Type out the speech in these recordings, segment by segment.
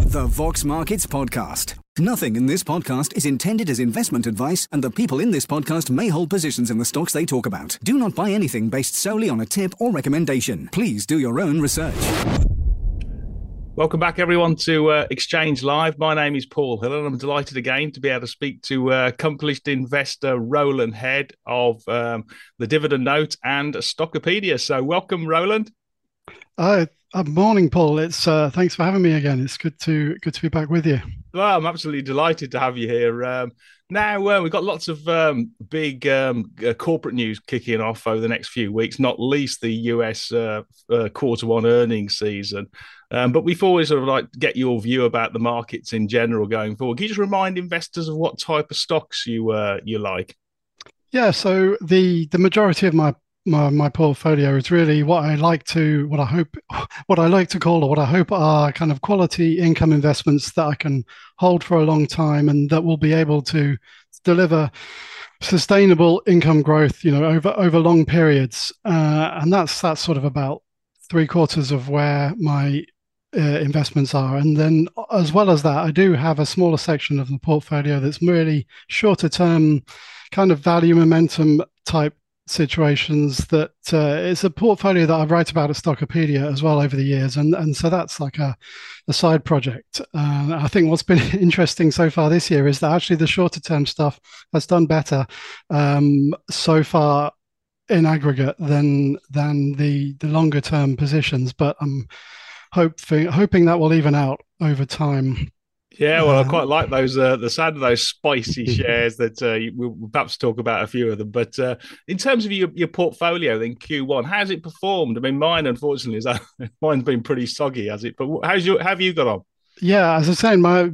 The Vox Markets Podcast. Nothing in this podcast is intended as investment advice, and the people in this podcast may hold positions in the stocks they talk about. Do not buy anything based solely on a tip or recommendation. Please do your own research. Welcome back, everyone, to Exchange Live. My name is Paul Hill, and I'm delighted again to be able to speak to accomplished investor Roland Head of the Dividend Note and Stockopedia. So welcome, Roland. Morning, Paul. It's thanks for having me again. It's good to be back with you. Well, I'm absolutely delighted to have you here. Now, we've got lots of big corporate news kicking off over the next few weeks, not least the US quarter one earnings season. But before we sort of like get your view about the markets in general going forward, can you just remind investors of what type of stocks you like? Yeah, so the majority of my portfolio is really what I like to call, or what I hope are kind of quality income investments that I can hold for a long time and that will be able to deliver sustainable income growth, over long periods. And that's sort of about 3/4 of where my investments are. And then as well as that, I do have a smaller section of the portfolio that's really shorter term kind of value momentum type situations that it's a portfolio that I write about at Stockopedia as well over the years, and so that's like a side project. I think what's been interesting so far this year is that actually the shorter term stuff has done better so far in aggregate than the longer term positions, but I'm hoping that will even out over time. Yeah, well, I quite like those the sound of those spicy shares that we'll perhaps talk about a few of them. But in terms of your portfolio in Q1, how's it performed? I mean, mine, unfortunately, mine's been pretty soggy, has it? But how have you got on? Yeah, as I was saying, my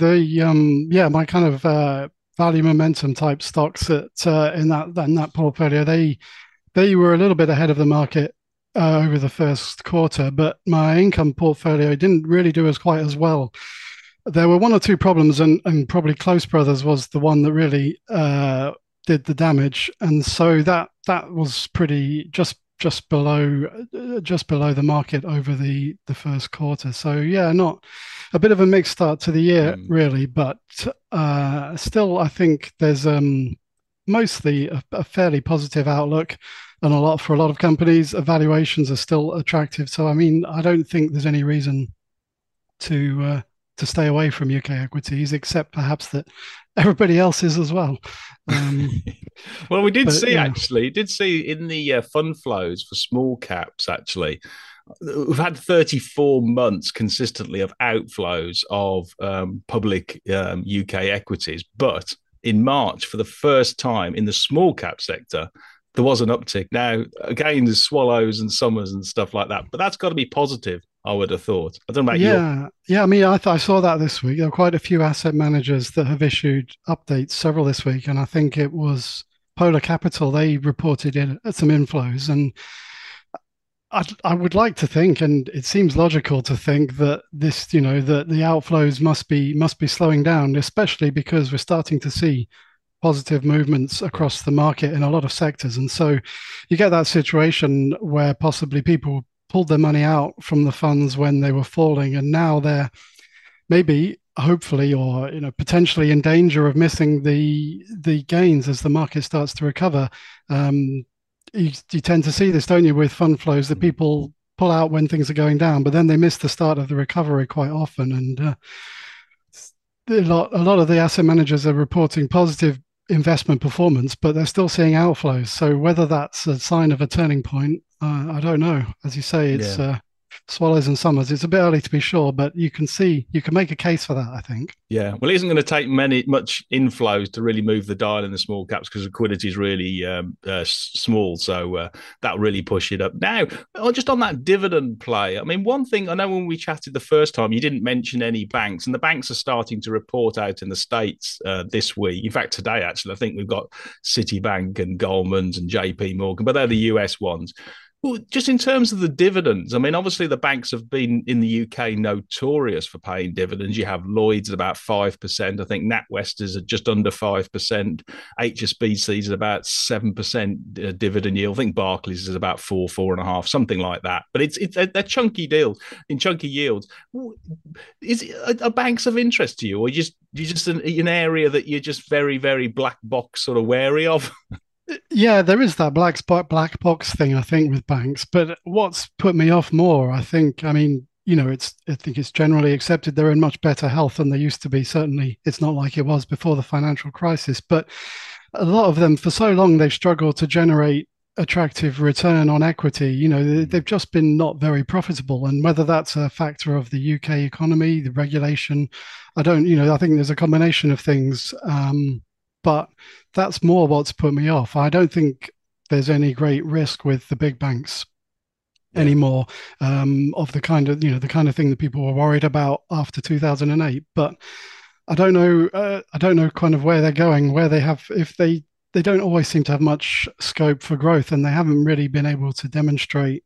kind of value momentum type stocks in that portfolio, they were a little bit ahead of the market over the first quarter, but my income portfolio didn't really do quite as well. There were one or two problems, and probably Close Brothers was the one that really did the damage, and so that was pretty just below the market over the first quarter. So yeah, not a bit of a mixed start to the year really, but still I think there's mostly a fairly positive outlook, and for a lot of companies, evaluations are still attractive. So I mean, I don't think there's any reason to stay away from UK equities, except perhaps that everybody else is as well. Well, we did see in the fund flows for small caps, actually, we've had 34 months consistently of outflows of public UK equities. But in March, for the first time in the small cap sector, there was an uptick. Now, again, there's Swallows and Summers and stuff like that, but that's got to be positive, I would have thought. I don't know about you. Yeah. I mean, I saw that this week. There are quite a few asset managers that have issued updates, several this week, and I think it was Polar Capital. They reported in some inflows, and I would like to think, and it seems logical to think that this, that the outflows must be slowing down, especially because we're starting to see positive movements across the market in a lot of sectors, and so you get that situation where possibly people pulled their money out from the funds when they were falling, and now they're maybe, hopefully, or potentially in danger of missing the gains as the market starts to recover. You tend to see this, don't you, with fund flows, that people pull out when things are going down, but then they miss the start of the recovery quite often. And a lot of the asset managers are reporting positive investment performance, but they're still seeing outflows. So whether that's a sign of a turning point, I don't know. As you say, it's Swallows and Summers. It's a bit early to be sure, but you can make a case for that, I think. Yeah, well, it isn't going to take much inflows to really move the dial in the small caps, because liquidity is really small, so that'll really push it up. Now, just on that dividend play, I mean, one thing, I know when we chatted the first time, you didn't mention any banks, and the banks are starting to report out in the States this week. In fact, today, actually, I think we've got Citibank and Goldman's and JP Morgan, but they're the US ones. Well, just in terms of the dividends, I mean, obviously the banks have been in the UK notorious for paying dividends. You have Lloyd's at about 5%. I think NatWest is at just under 5%. HSBC is about 7% dividend yield. I think Barclays is about 4.5, something like that. But they're chunky deals in chunky yields. Are banks of interest to you, or you're just an area that you're just very, very black box sort of wary of? Yeah, there is that black box thing, I think, with banks. But what's put me off more, I think, I mean, I think it's generally accepted they're in much better health than they used to be. Certainly, it's not like it was before the financial crisis. But a lot of them, for so long, they've struggled to generate attractive return on equity. They've just been not very profitable. And whether that's a factor of the UK economy, the regulation, I think there's a combination of things. But that's more what's put me off. I don't think there's any great risk with the big banks anymore, of the kind of thing that people were worried about after 2008. But I don't know kind of where they're going, where they have, if they don't always seem to have much scope for growth, and they haven't really been able to demonstrate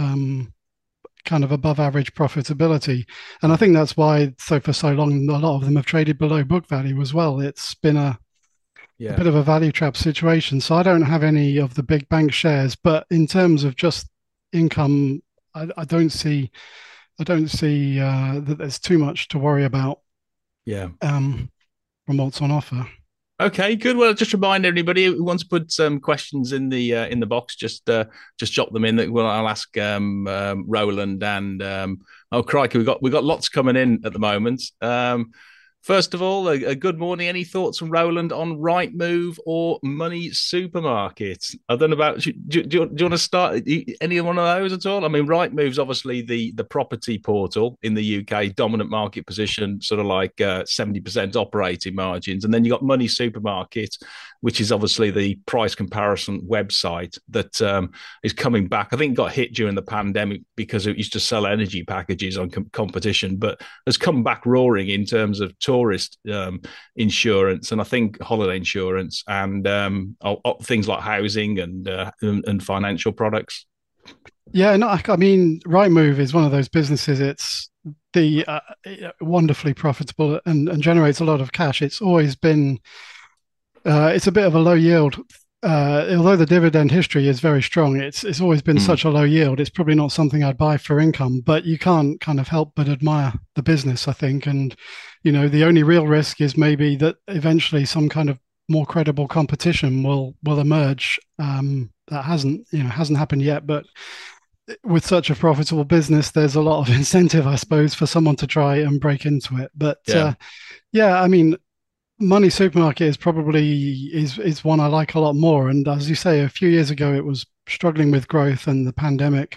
kind of above average profitability. And I think that's why for so long a lot of them have traded below book value as well. It's been a bit of a value trap situation. So I don't have any of the big bank shares, but in terms of just income, I don't see that there's too much to worry about. From what's on offer. Okay, good. Well, just remind everybody who wants to put some questions in the box, just drop them in. Well, I'll ask Roland and oh crikey, we got lots coming in at the moment. First of all, a good morning. Any thoughts from Roland on Rightmove or Money Supermarket? I don't know about. Do you want to start any one of those at all? I mean, Rightmove's obviously the property portal in the UK, dominant market position, sort of like 70% operating margins, and then you got Money Supermarket, which is obviously the price comparison website that is coming back. I think it got hit during the pandemic because it used to sell energy packages on competition, but has come back roaring in terms of tourist insurance, and I think holiday insurance, and things like housing and financial products. Yeah, no, I mean, Rightmove is one of those businesses. It's the wonderfully profitable and generates a lot of cash. It's always been. It's a bit of a low yield. Although the dividend history is very strong, it's always been such a low yield. It's probably not something I'd buy for income, but you can't kind of help but admire the business, I think. And the only real risk is maybe that eventually some kind of more credible competition will emerge. That hasn't happened yet, but with such a profitable business, there's a lot of incentive, I suppose, for someone to try and break into it. But I mean, Money Supermarket is probably one I like a lot more. And as you say, a few years ago, it was struggling with growth and the pandemic.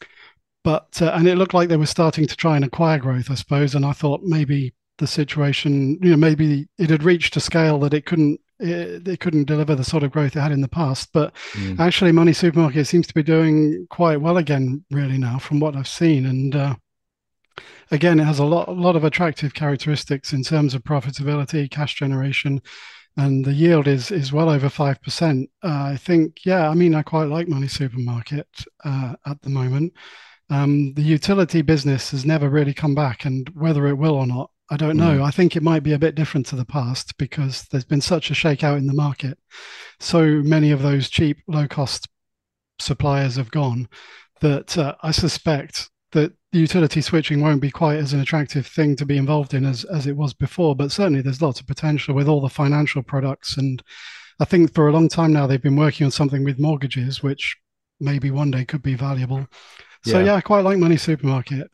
But and it looked like they were starting to try and acquire growth, I suppose. And I thought maybe the situation, maybe it had reached a scale that it couldn't deliver the sort of growth it had in the past. But actually, Money Supermarket seems to be doing quite well again, really, now from what I've seen. And again, it has a lot of attractive characteristics in terms of profitability, cash generation, and the yield is well over 5%. I think, I mean, I quite like Money Supermarket at the moment. The utility business has never really come back, and whether it will or not, I don't know. I think it might be a bit different to the past because there's been such a shakeout in the market. So many of those cheap, low-cost suppliers have gone that I suspect that the utility switching won't be quite as an attractive thing to be involved in as it was before. But certainly there's lots of potential with all the financial products. And I think for a long time now, they've been working on something with mortgages, which maybe one day could be valuable. So I quite like Money Supermarket.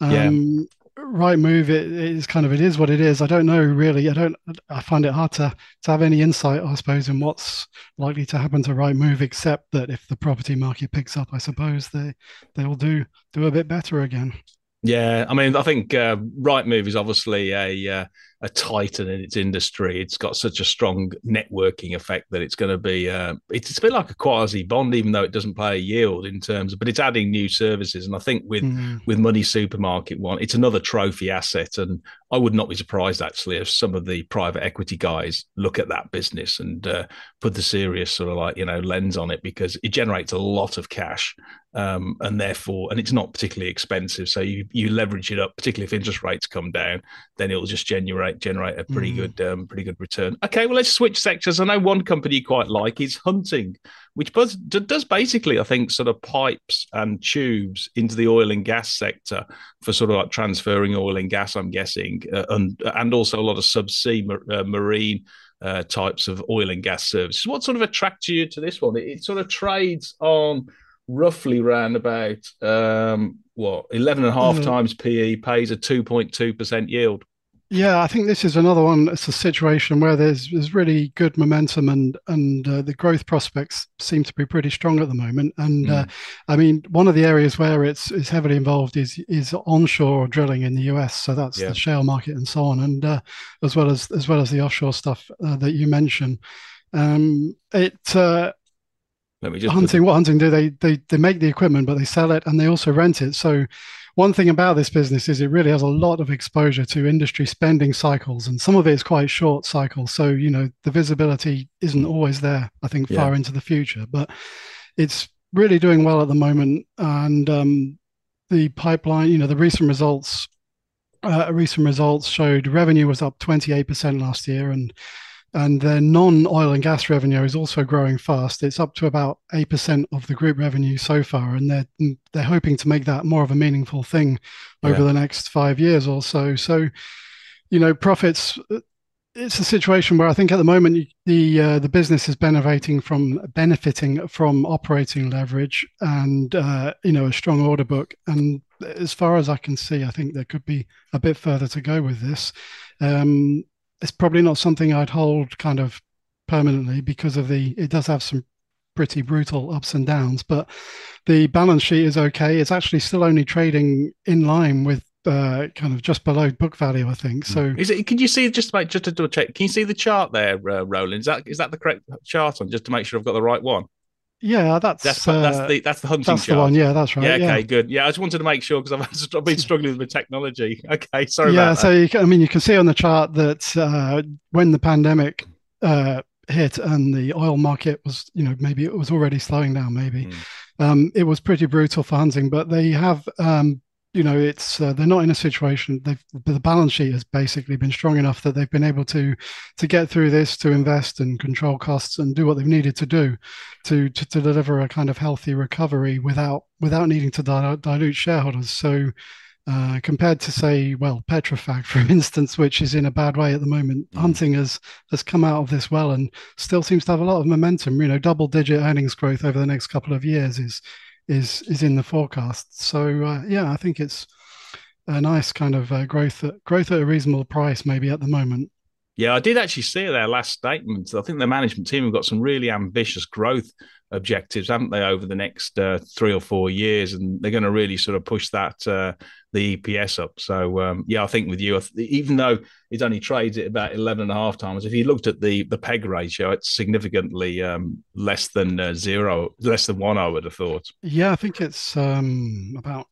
Rightmove, it is what it is. I don't know really. I find it hard to have any insight, I suppose, in what's likely to happen to Rightmove, except that if the property market picks up, I suppose they'll do a bit better again. Yeah, I mean, I think Rightmove is obviously a a titan in its industry. It's got such a strong networking effect that it's going to be. It's a bit like a quasi bond, even though it doesn't pay a yield in terms of, but it's adding new services. And I think with Money Supermarket one, it's another trophy asset. And I would not be surprised actually if some of the private equity guys look at that business and put the serious sort of like, lens on it, because it generates a lot of cash. And therefore, and it's not particularly expensive. So you leverage it up, particularly if interest rates come down, then it'll just generate a pretty good return. Okay, well, let's switch sectors. I know one company you quite like is Hunting, which does basically, I think, sort of pipes and tubes into the oil and gas sector for sort of like transferring oil and gas, I'm guessing, and also a lot of subsea marine types of oil and gas services. What sort of attracted you to this one? It sort of trades on roughly around about 11 and a half times PE, pays a 2.2% yield. Yeah, I think this is another one. It's a situation where there's really good momentum, and the growth prospects seem to be pretty strong at the moment. And I mean, one of the areas where it's heavily involved is onshore drilling in the US. So that's the shale market and so on, and as well as the offshore stuff that you mentioned. Hunting, what Hunting do? They make the equipment, but they sell it and they also rent it. So one thing about this business is it really has a lot of exposure to industry spending cycles, and some of it is quite short cycles. So, the visibility isn't always there, I think, far into the future, but it's really doing well at the moment. And the pipeline, the recent results showed revenue was up 28% last year, and their non-oil and gas revenue is also growing fast. It's up to about 8% of the group revenue so far, and they're hoping to make that more of a meaningful thing over the next 5 years or so. So, profits. It's a situation where I think at the moment the business is benefiting from operating leverage and a strong order book. And as far as I can see, I think there could be a bit further to go with this. It's probably not something I'd hold kind of permanently because it does have some pretty brutal ups and downs, but the balance sheet is okay. It's actually still only trading in line with kind of just below book value, I think. So can you see, just to double check, can you see the chart there, Roland? Is that the correct chart on, just to make sure I've got the right one? Yeah, that's the Hunting chart. That's the one. Yeah, that's right. Yeah, okay, good. Yeah, I just wanted to make sure because I've been struggling with the technology. Okay, sorry about that. So you can see on the chart that when the pandemic hit and the oil market was, maybe it was already slowing down. Maybe it was pretty brutal for Hunting, but they have. They're not in a situation. The balance sheet has basically been strong enough that they've been able to get through this, to invest and control costs and do what they've needed to do to deliver a kind of healthy recovery without needing to dilute shareholders. So compared to, say, Petrofac, for instance, which is in a bad way at the moment, Hunting has come out of this well and still seems to have a lot of momentum. Double-digit earnings growth over the next couple of years is in the forecast. So I think it's a nice kind of growth at a reasonable price maybe at the moment. Yeah, I did actually see their last statement. I think the management team have got some really ambitious growth objectives, haven't they, over the next 3 or 4 years, and they're going to really sort of push that the EPS up. So I think with you, even though it only trades at about 11.5 times, if you looked at the PEG ratio, it's significantly less than 1. I would have thought. Yeah, I think it's about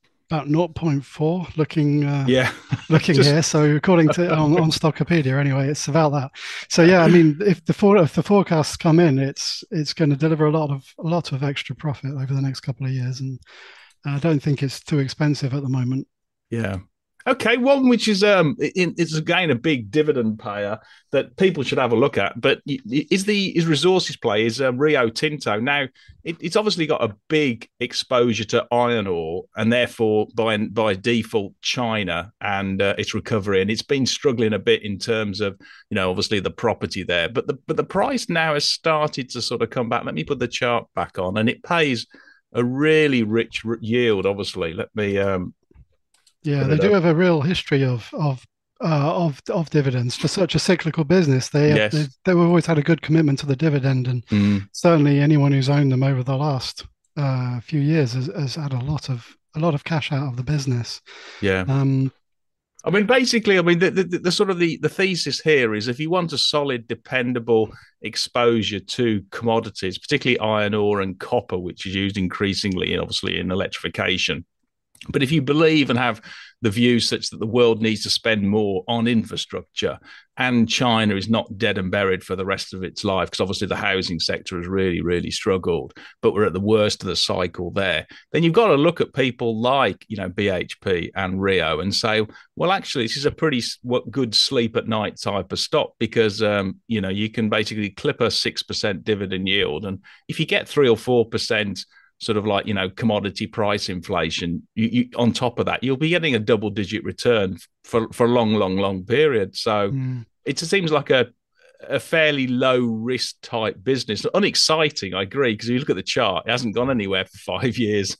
0.4 looking here. So according to on Stockopedia anyway, it's about that. So I mean, if the forecasts come in, it's going to deliver a lot of extra profit over the next couple of years, and I don't think it's too expensive at the moment. Yeah. Okay, one which is it's again a big dividend payer that people should have a look at, but is resources play is Rio Tinto. Now it's obviously got a big exposure to iron ore, and therefore by default China and its recovery, and it's been struggling a bit in terms of obviously the property there, but the price now has started to sort of come back. Let me put the chart back on, and it pays a really rich yield. Obviously, let me. Yeah, they do have a real history of dividends for such a cyclical business. They've always had a good commitment to the dividend, and certainly anyone who's owned them over the last few years has had a lot of cash out of the business. Yeah. I mean, basically, I mean, the sort of the thesis here is if you want a solid, dependable exposure to commodities, particularly iron ore and copper, which is used increasingly, obviously, in electrification. But if you believe and have the view such that the world needs to spend more on infrastructure and China is not dead and buried for the rest of its life, because obviously the housing sector has really, really struggled, but we're at the worst of the cycle there, then you've got to look at people like, BHP and Rio and say, well, actually, this is a pretty good sleep at night type of stock because, you can basically clip a 6% dividend yield. And if you get 3 or 4%, sort of like, commodity price inflation, you on top of that, you'll be getting a double-digit return for a long period. So it seems like a fairly low-risk type business. Unexciting, I agree, because if you look at the chart, it hasn't gone anywhere for 5 years.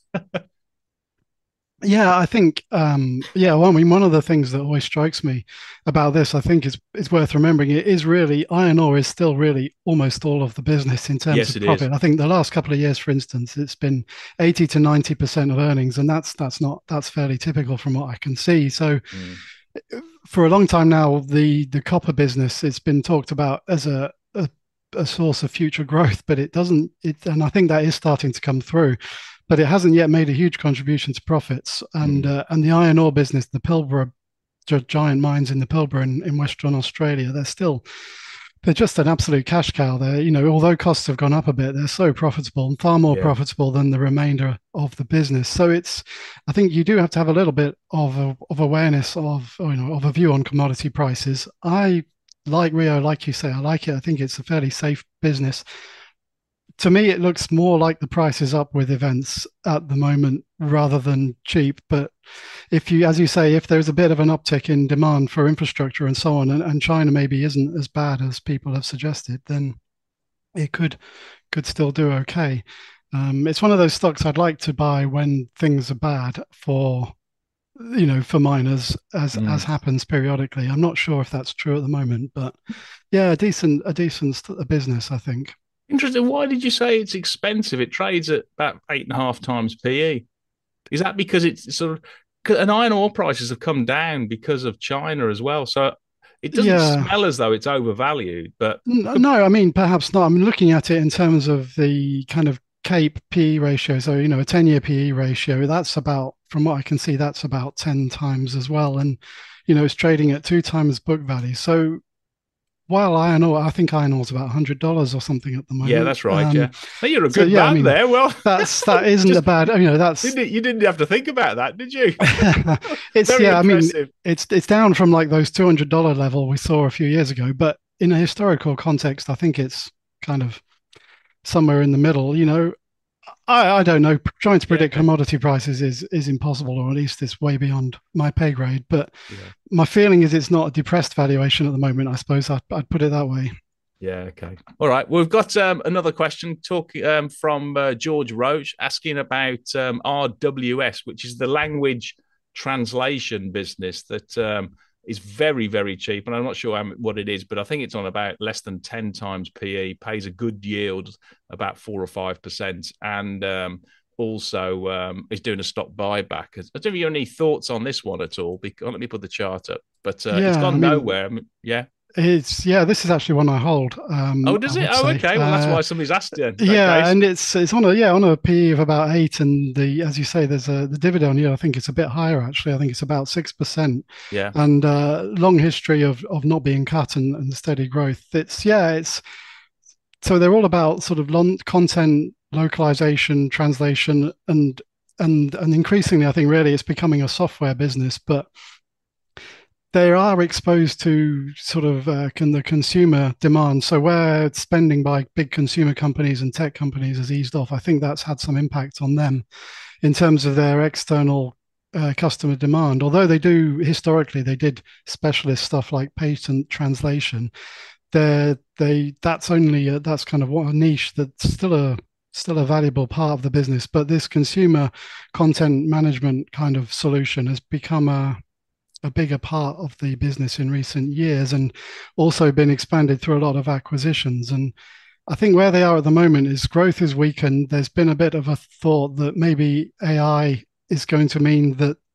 Yeah, I think, well, I mean, one of the things that always strikes me about this, I think is worth remembering, it is really, iron ore is still really almost all of the business in terms of profit. I think the last couple of years, for instance, it's been 80 to 90% of earnings, and that's fairly typical from what I can see. So for a long time now, the copper business, it's been talked about as a source of future growth, but and I think that is starting to come through. But it hasn't yet made a huge contribution to profits. And the iron ore business, the Pilbara giant mines in the Pilbara in Western Australia, they're just an absolute cash cow there. Although costs have gone up a bit, they're so profitable and far more profitable than the remainder of the business. So I think you do have to have a little bit of awareness of a view on commodity prices. I like Rio, like you say, I like it. I think it's a fairly safe business. To me, it looks more like the price is up with events at the moment rather than cheap. But as you say, if there's a bit of an uptick in demand for infrastructure and so on, and China maybe isn't as bad as people have suggested, then it could still do okay. It's one of those stocks I'd like to buy when things are bad for miners, as happens periodically. I'm not sure if that's true at the moment, but yeah, a decent business, I think. Interesting. Why did you say it's expensive? It trades at about 8.5 times PE. Is that because it's sort of, and iron ore prices have come down because of China as well? So it doesn't smell as though it's overvalued, but no, I mean, perhaps not. I'm looking at it in terms of the kind of CAPE PE ratio. So, a 10-year PE ratio, that's about, from what I can see, that's about 10 times as well. And, it's trading at 2 times book value. So, while I think iron ore is about $100 or something at the moment. Yeah, that's right. Yeah, you're a good man there. Well, that isn't a bad. That's you didn't have to think about that, did you? It's impressive. It's down from like those $200 level we saw a few years ago, but in a historical context, I think it's kind of somewhere in the middle. I don't know. Trying to predict commodity prices is impossible, or at least it's way beyond my pay grade. But my feeling is it's not a depressed valuation at the moment. I suppose I'd put it that way. Yeah. Okay. All right. We've got another question from George Roach asking about RWS, which is the language translation business that is very, very cheap. And I'm not sure what it is, but I think it's on about less than 10 times PE, pays a good yield, about 4 or 5%. And also is doing a stock buyback. I don't know if you have any thoughts on this one at all. Let me put the chart up. But it's gone nowhere. This is actually one I hold. Does it? Oh, okay. Well, that's why somebody's asked you. Yeah, and it's on a PE of about 8, and as you say, there's the dividend yield. I think it's a bit higher actually. I think it's about 6%. Yeah, and long history of not being cut and steady growth. It's so they're all about sort of content localization, translation, and increasingly, I think really it's becoming a software business, but they are exposed to sort of the consumer demand. So where spending by big consumer companies and tech companies has eased off, I think that's had some impact on them in terms of their external customer demand. Although historically they did specialist stuff like patent translation, that's kind of a niche that's still a valuable part of the business. But this consumer content management kind of solution has become a bigger part of the business in recent years, and also been expanded through a lot of acquisitions. And I think where they are at the moment is growth is weakened. There's been a bit of a thought that maybe AI is going to mean that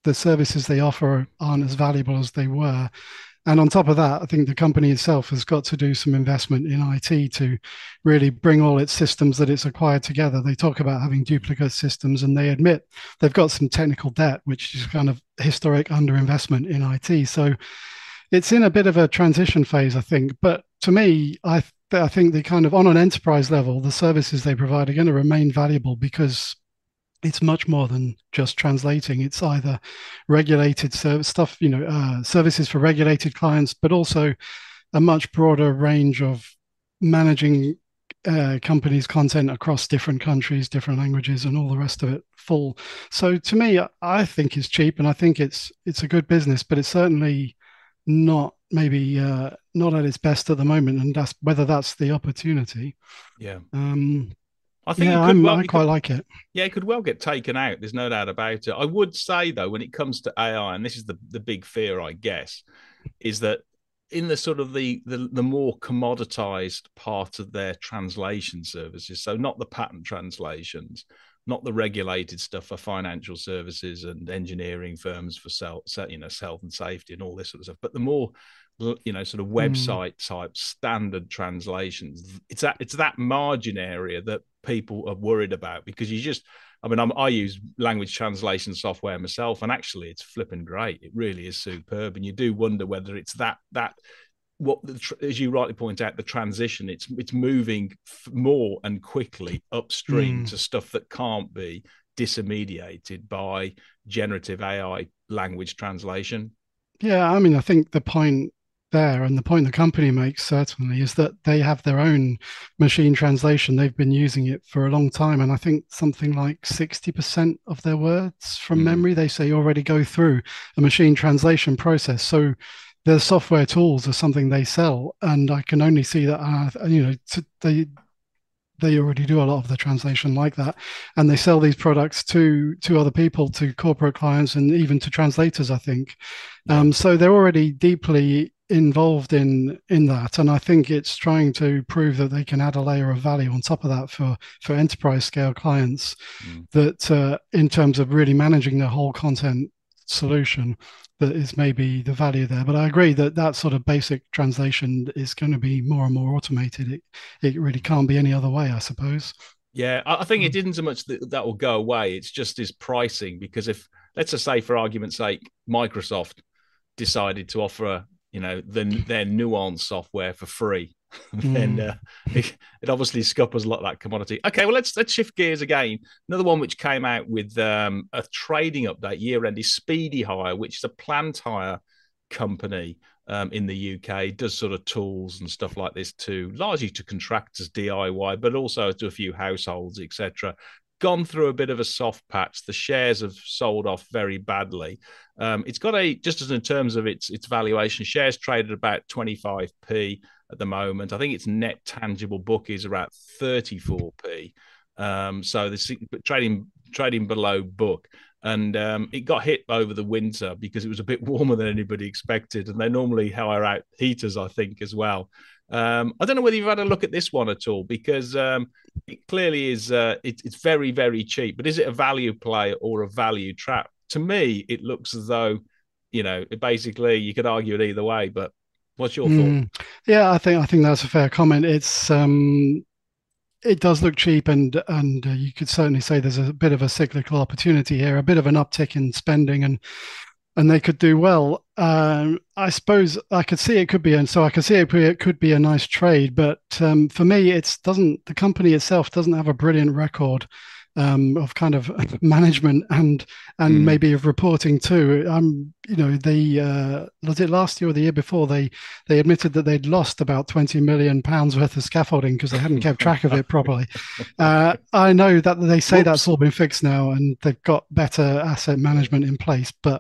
the services they offer aren't as valuable as they were. And on top of that, I think the company itself has got to do some investment in IT to really bring all its systems that it's acquired together. They talk about having duplicate systems, and they admit they've got some technical debt, which is kind of historic underinvestment in IT. So it's in a bit of a transition phase, I think. But to me, I think the kind of on an enterprise level, the services they provide are going to remain valuable because it's much more than just translating. It's either regulated service stuff, services for regulated clients, but also a much broader range of managing companies' content across different countries, different languages, and all the rest of it full. So to me, I think it's cheap, and I think it's a good business, but it's certainly not maybe not at its best at the moment, and that's whether that's the opportunity. Yeah. I think I quite like it. Yeah, it could well get taken out. There's no doubt about it. I would say, though, when it comes to AI, and this is the big fear, I guess, is that in the sort of the more commoditized part of their translation services, so not the patent translations, not the regulated stuff for financial services and engineering firms for health and safety and all this sort of stuff, but the more sort of website type standard translations, it's that margin area that people are worried about, because I use language translation software myself, and actually it's flipping great. It really is superb, and you do wonder whether it's that what, as you rightly point out, the transition, it's moving more and quickly upstream to stuff that can't be disintermediated by generative AI language translation. Yeah, I mean, I think the point there, and the point the company makes certainly, is that they have their own machine translation. They've been using it for a long time, and I think something like 60% of their words from memory, they say, already go through a machine translation process. So their software tools are something they sell, and I can only see that they already do a lot of the translation like that, and they sell these products to other people, to corporate clients, and even to translators, I think. So they're already deeply involved in that, and I think it's trying to prove that they can add a layer of value on top of that for enterprise scale clients, that in terms of really managing the whole content solution, that is maybe the value there. But I agree that sort of basic translation is going to be more and more automated. It really can't be any other way, I suppose. Yeah, I think it isn't so much that will go away. It's just his pricing, because if, let's just say, for argument's sake, Microsoft decided to offer their Nuance software for free, then it obviously scuppers a lot of that commodity. Okay, well, let's shift gears again. Another one which came out with a trading update year-end is Speedy Hire, which is a plant hire company in the UK. Does sort of tools and stuff like this too, largely to contractors, DIY, but also to a few households, etc. Gone through a bit of a soft patch. The shares have sold off very badly. It's got just as in terms of its valuation, shares traded about 25p at the moment. I think its net tangible book is around 34p. So the trading below book. And it got hit over the winter because it was a bit warmer than anybody expected. And they normally hire out heaters, I think, as well. I don't know whether you've had a look at this one at all, because it clearly is. It's very, very cheap. But is it a value play or a value trap? To me, it looks as though, basically you could argue it either way. But what's your thought? Yeah, I think that's a fair comment. It's it does look cheap, and you could certainly say there's a bit of a cyclical opportunity here, a bit of an uptick in spending, and they could do well. I suppose I could see it could be, and so I could see it could be a nice trade. But for me, the company itself doesn't have a brilliant record of kind of management and maybe of reporting too. They was it last year or the year before, they admitted that they'd lost about £20 million worth of scaffolding because they hadn't kept track of it properly. I know that they say that's all been fixed now and they've got better asset management in place, but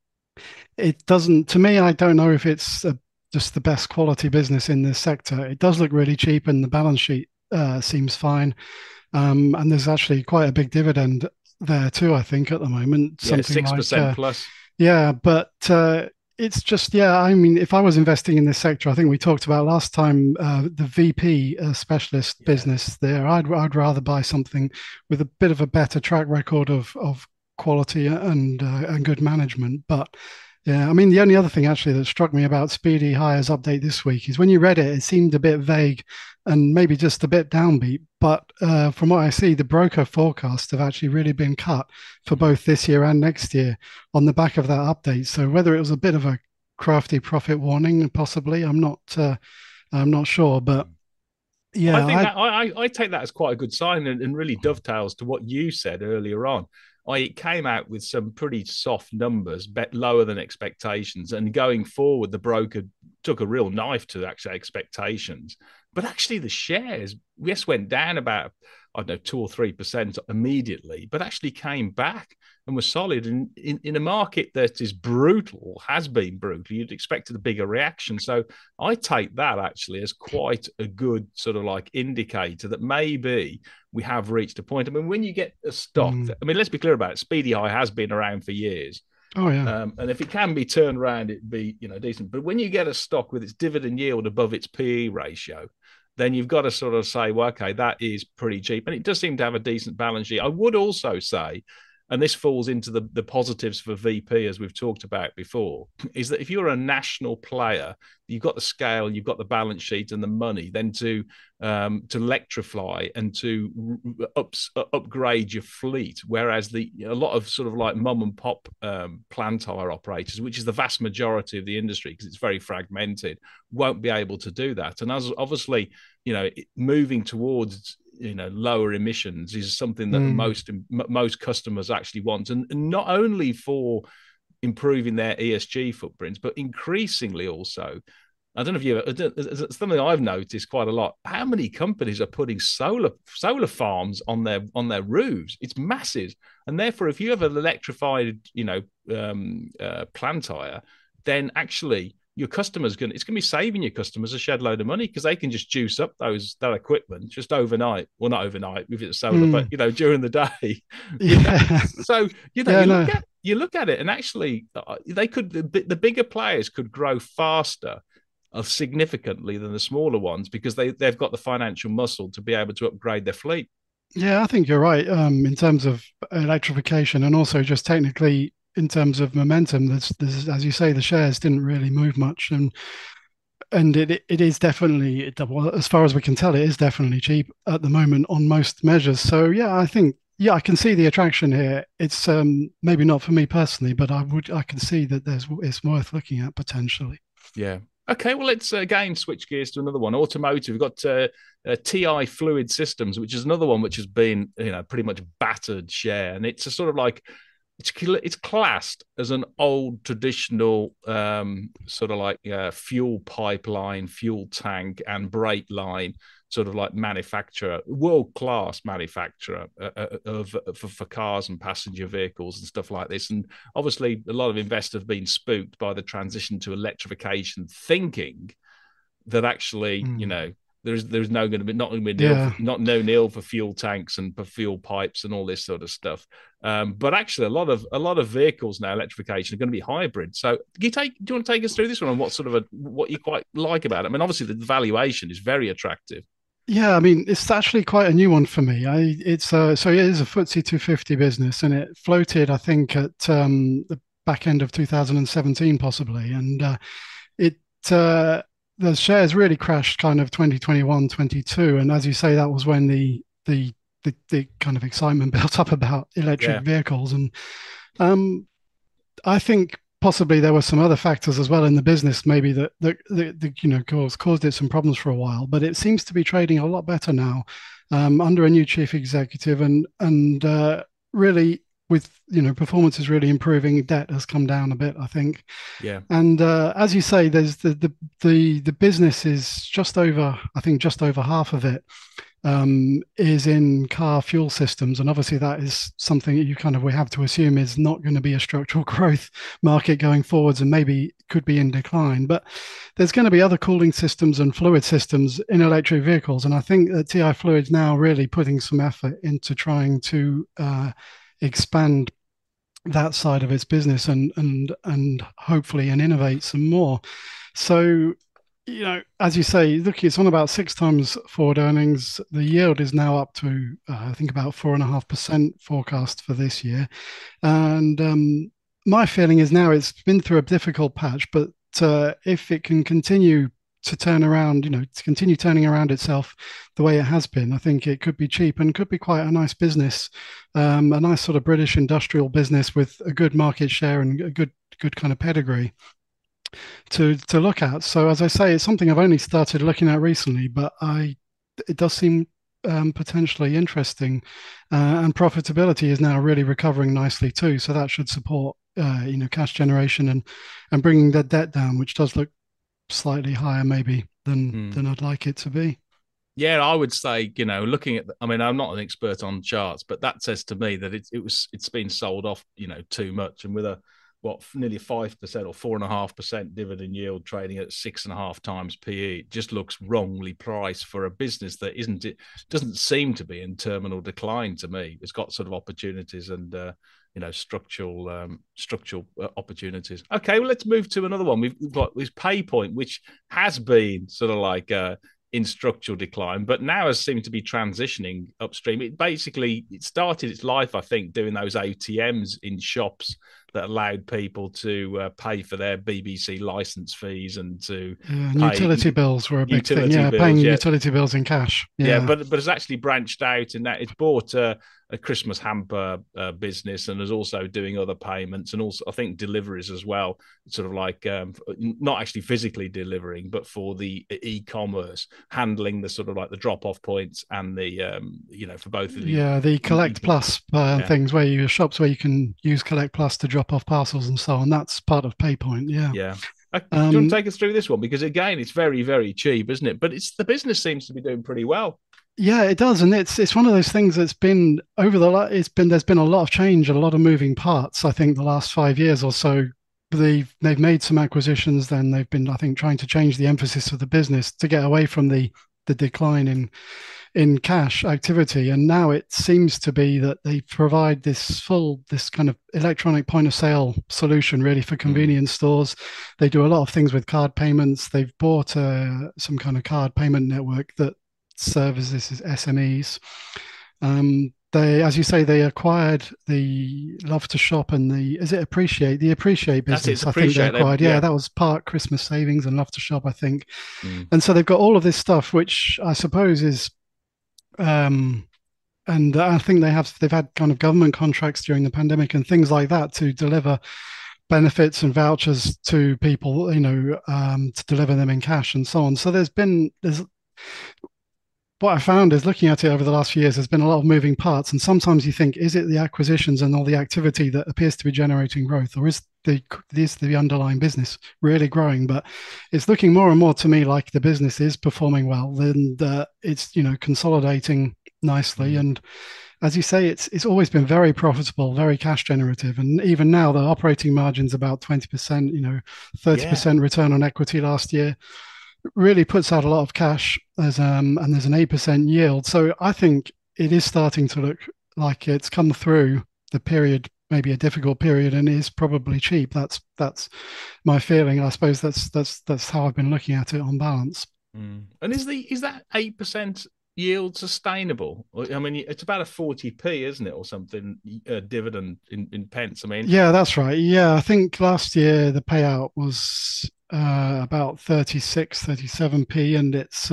it doesn't, to me, I don't know if it's just the best quality business in this sector. It does look really cheap, and the balance sheet seems fine. And there's actually quite a big dividend there too, I think, at the moment. Yeah, 6% plus. Yeah, but it's just, I mean, if I was investing in this sector, I think we talked about last time, the VP specialist business there, I'd rather buy something with a bit of a better track record of quality and good management. But yeah, I mean, the only other thing actually that struck me about Speedy Hire's update this week is when you read it, it seemed a bit vague and maybe just a bit downbeat. But from what I see, the broker forecasts have actually really been cut for both this year and next year on the back of that update. So whether it was a bit of a crafty profit warning, possibly, I'm not sure. But yeah, I take that as quite a good sign and really dovetails to what you said earlier on. It came out with some pretty soft numbers, lower than expectations. And going forward, the broker took a real knife to actually expectations. But actually, the shares, yes, went down about, I don't know, 2 or 3% immediately, but actually came back and was solid. And in a market that is brutal, has been brutal, you'd expected a bigger reaction. So I take that actually as quite a good sort of like indicator that maybe we have reached a point. I mean, when you get a stock, I mean, let's be clear about it. Speedy Hire has been around for years. Oh yeah. And if it can be turned around, it'd be, decent. But when you get a stock with its dividend yield above its PE ratio, then you've got to sort of say, well, okay, that is pretty cheap. And it does seem to have a decent balance sheet. I would also say, and this falls into the positives for VP, as we've talked about before, is that if you're a national player, you've got the scale, you've got the balance sheet and the money, then to electrify and to upgrade your fleet. Whereas a lot of sort of like mum and pop plant hire operators, which is the vast majority of the industry because it's very fragmented, won't be able to do that. And as obviously, moving towards lower emissions is something that most customers actually want, and not only for improving their ESG footprints, but increasingly also. I don't know if something I've noticed quite a lot. How many companies are putting solar farms on their roofs? It's massive, and therefore, if you have an electrified, plant hire, then actually your customers it's going to be saving your customers a shed load of money because they can just juice up that equipment just overnight. Well, not overnight with it solar, but during the day. Yeah. So you look at it, and actually the bigger players could grow faster significantly than the smaller ones because they've got the financial muscle to be able to upgrade their fleet. Yeah, I think you're right. In terms of electrification and also just technically in terms of momentum, there's, as you say, the shares didn't really move much, and it is definitely, as far as we can tell, it is definitely cheap at the moment on most measures. So yeah, I think I can see the attraction here. It's maybe not for me personally, but I can see that it's worth looking at potentially. Yeah. Okay, well, let's again switch gears to another one. Automotive. We've got TI Fluid Systems, which is another one which has been pretty much battered share, and it's a sort of like it's classed as an old traditional sort of like fuel pipeline, fuel tank, and brake line sort of like manufacturer, world-class manufacturer for cars and passenger vehicles and stuff like this. And obviously, a lot of investors have been spooked by the transition to electrification, thinking that actually, there's no going to be no nil for fuel tanks and for fuel pipes and all this sort of stuff. But actually, a lot of vehicles now, electrification, are going to be hybrid. So, do you want to take us through this one and what you quite like about it? I mean, obviously, the valuation is very attractive. Yeah, I mean, it's actually quite a new one for me. It is a FTSE 250 business, and it floated, I think, at the back end of 2017, possibly. And the shares really crashed kind of 2021, 22. And as you say, that was when the kind of excitement built up about electric vehicles. And I think possibly there were some other factors as well in the business, maybe that caused it some problems for a while. But it seems to be trading a lot better now under a new chief executive, and really with performance is really improving. Debt has come down a bit, I think. Yeah. And as you say, there's the business is just over half of it is in car fuel systems, and obviously that is something that we have to assume is not going to be a structural growth market going forwards, and maybe could be in decline. But there's going to be other cooling systems and fluid systems in electric vehicles, and I think that TI Fluid's now really putting some effort into trying to expand that side of its business and hopefully innovate some more. So as you say, look, it's on about 6 times forward earnings. The yield is now up to, I think, about 4.5% forecast for this year. And my feeling is now it's been through a difficult patch, but if it can continue to turn around, to continue turning around itself the way it has been, I think it could be cheap and could be quite a nice business, a nice sort of British industrial business with a good market share and a good kind of pedigree to look at. So as I say, it's something I've only started looking at recently, but it does seem potentially interesting, and profitability is now really recovering nicely too. So that should support cash generation and bringing the debt down, which does look slightly higher maybe than I'd like it to be. Yeah, I would say, looking at, I mean, I'm not an expert on charts, but that says to me that it's been sold off, too much. And with nearly 5% or 4.5% dividend yield trading at 6.5 times PE, it just looks wrongly priced for a business that doesn't seem to be in terminal decline to me. It's got sort of opportunities and, structural opportunities. Okay, well, let's move to another one. We've got this PayPoint, which has been sort of like in structural decline, but now has seemed to be transitioning upstream. It started its life, I think, doing those ATMs in shops that allowed people to pay for their BBC license fees and to utility bills were a big thing. Yeah, paying utility bills in cash. Yeah, but it's actually branched out in that it's bought a Christmas hamper business and is also doing other payments and also I think deliveries as well. Sort of like not actually physically delivering, but for the e-commerce, handling the sort of like the drop-off points and the for both of the Collect Plus things where shops where you can use Collect Plus to drop off parcels and so on. That's part of PayPoint. Yeah. Yeah. Do you want to take us through this one? Because again, it's very, very cheap, isn't it? But the business seems to be doing pretty well. Yeah, it does, and it's one of those things that's been there's been a lot of change, a lot of moving parts. I think the last 5 years or so, they've made some acquisitions. Then they've been, I think, trying to change the emphasis of the business to get away from the decline in cash activity. And now it seems to be that they provide this kind of electronic point of sale solution really for convenience stores. They do a lot of things with card payments. They've bought some kind of card payment network that services SMEs. They, as you say, they acquired the Love2shop and the Appreciate business. I think they acquired. Yeah, that was part Christmas savings and Love2shop, I think. And so they've got all of this stuff, which I suppose is, and I think they've had kind of government contracts during the pandemic and things like that to deliver benefits and vouchers to people, to deliver them in cash and so on. So there's what I found is looking at it over the last few years, there's been a lot of moving parts. And sometimes you think, is it the acquisitions and all the activity that appears to be generating growth, or is the underlying business really growing? But it's looking more and more to me like the business is performing well, and it's consolidating nicely. And as you say, it's always been very profitable, very cash generative, and even now the operating margin's about 20%. 30% return on equity last year. Really puts out a lot of cash and there's an 8% yield. So I think it is starting to look like it's come through the period, maybe a difficult period, and is probably cheap. That's my feeling. I suppose that's how I've been looking at it on balance. And is that 8% yield sustainable? I mean, it's about a 40p, isn't it, or something, dividend in pence? I mean, yeah, that's right. Yeah, I think last year the payout was about 37p, and it's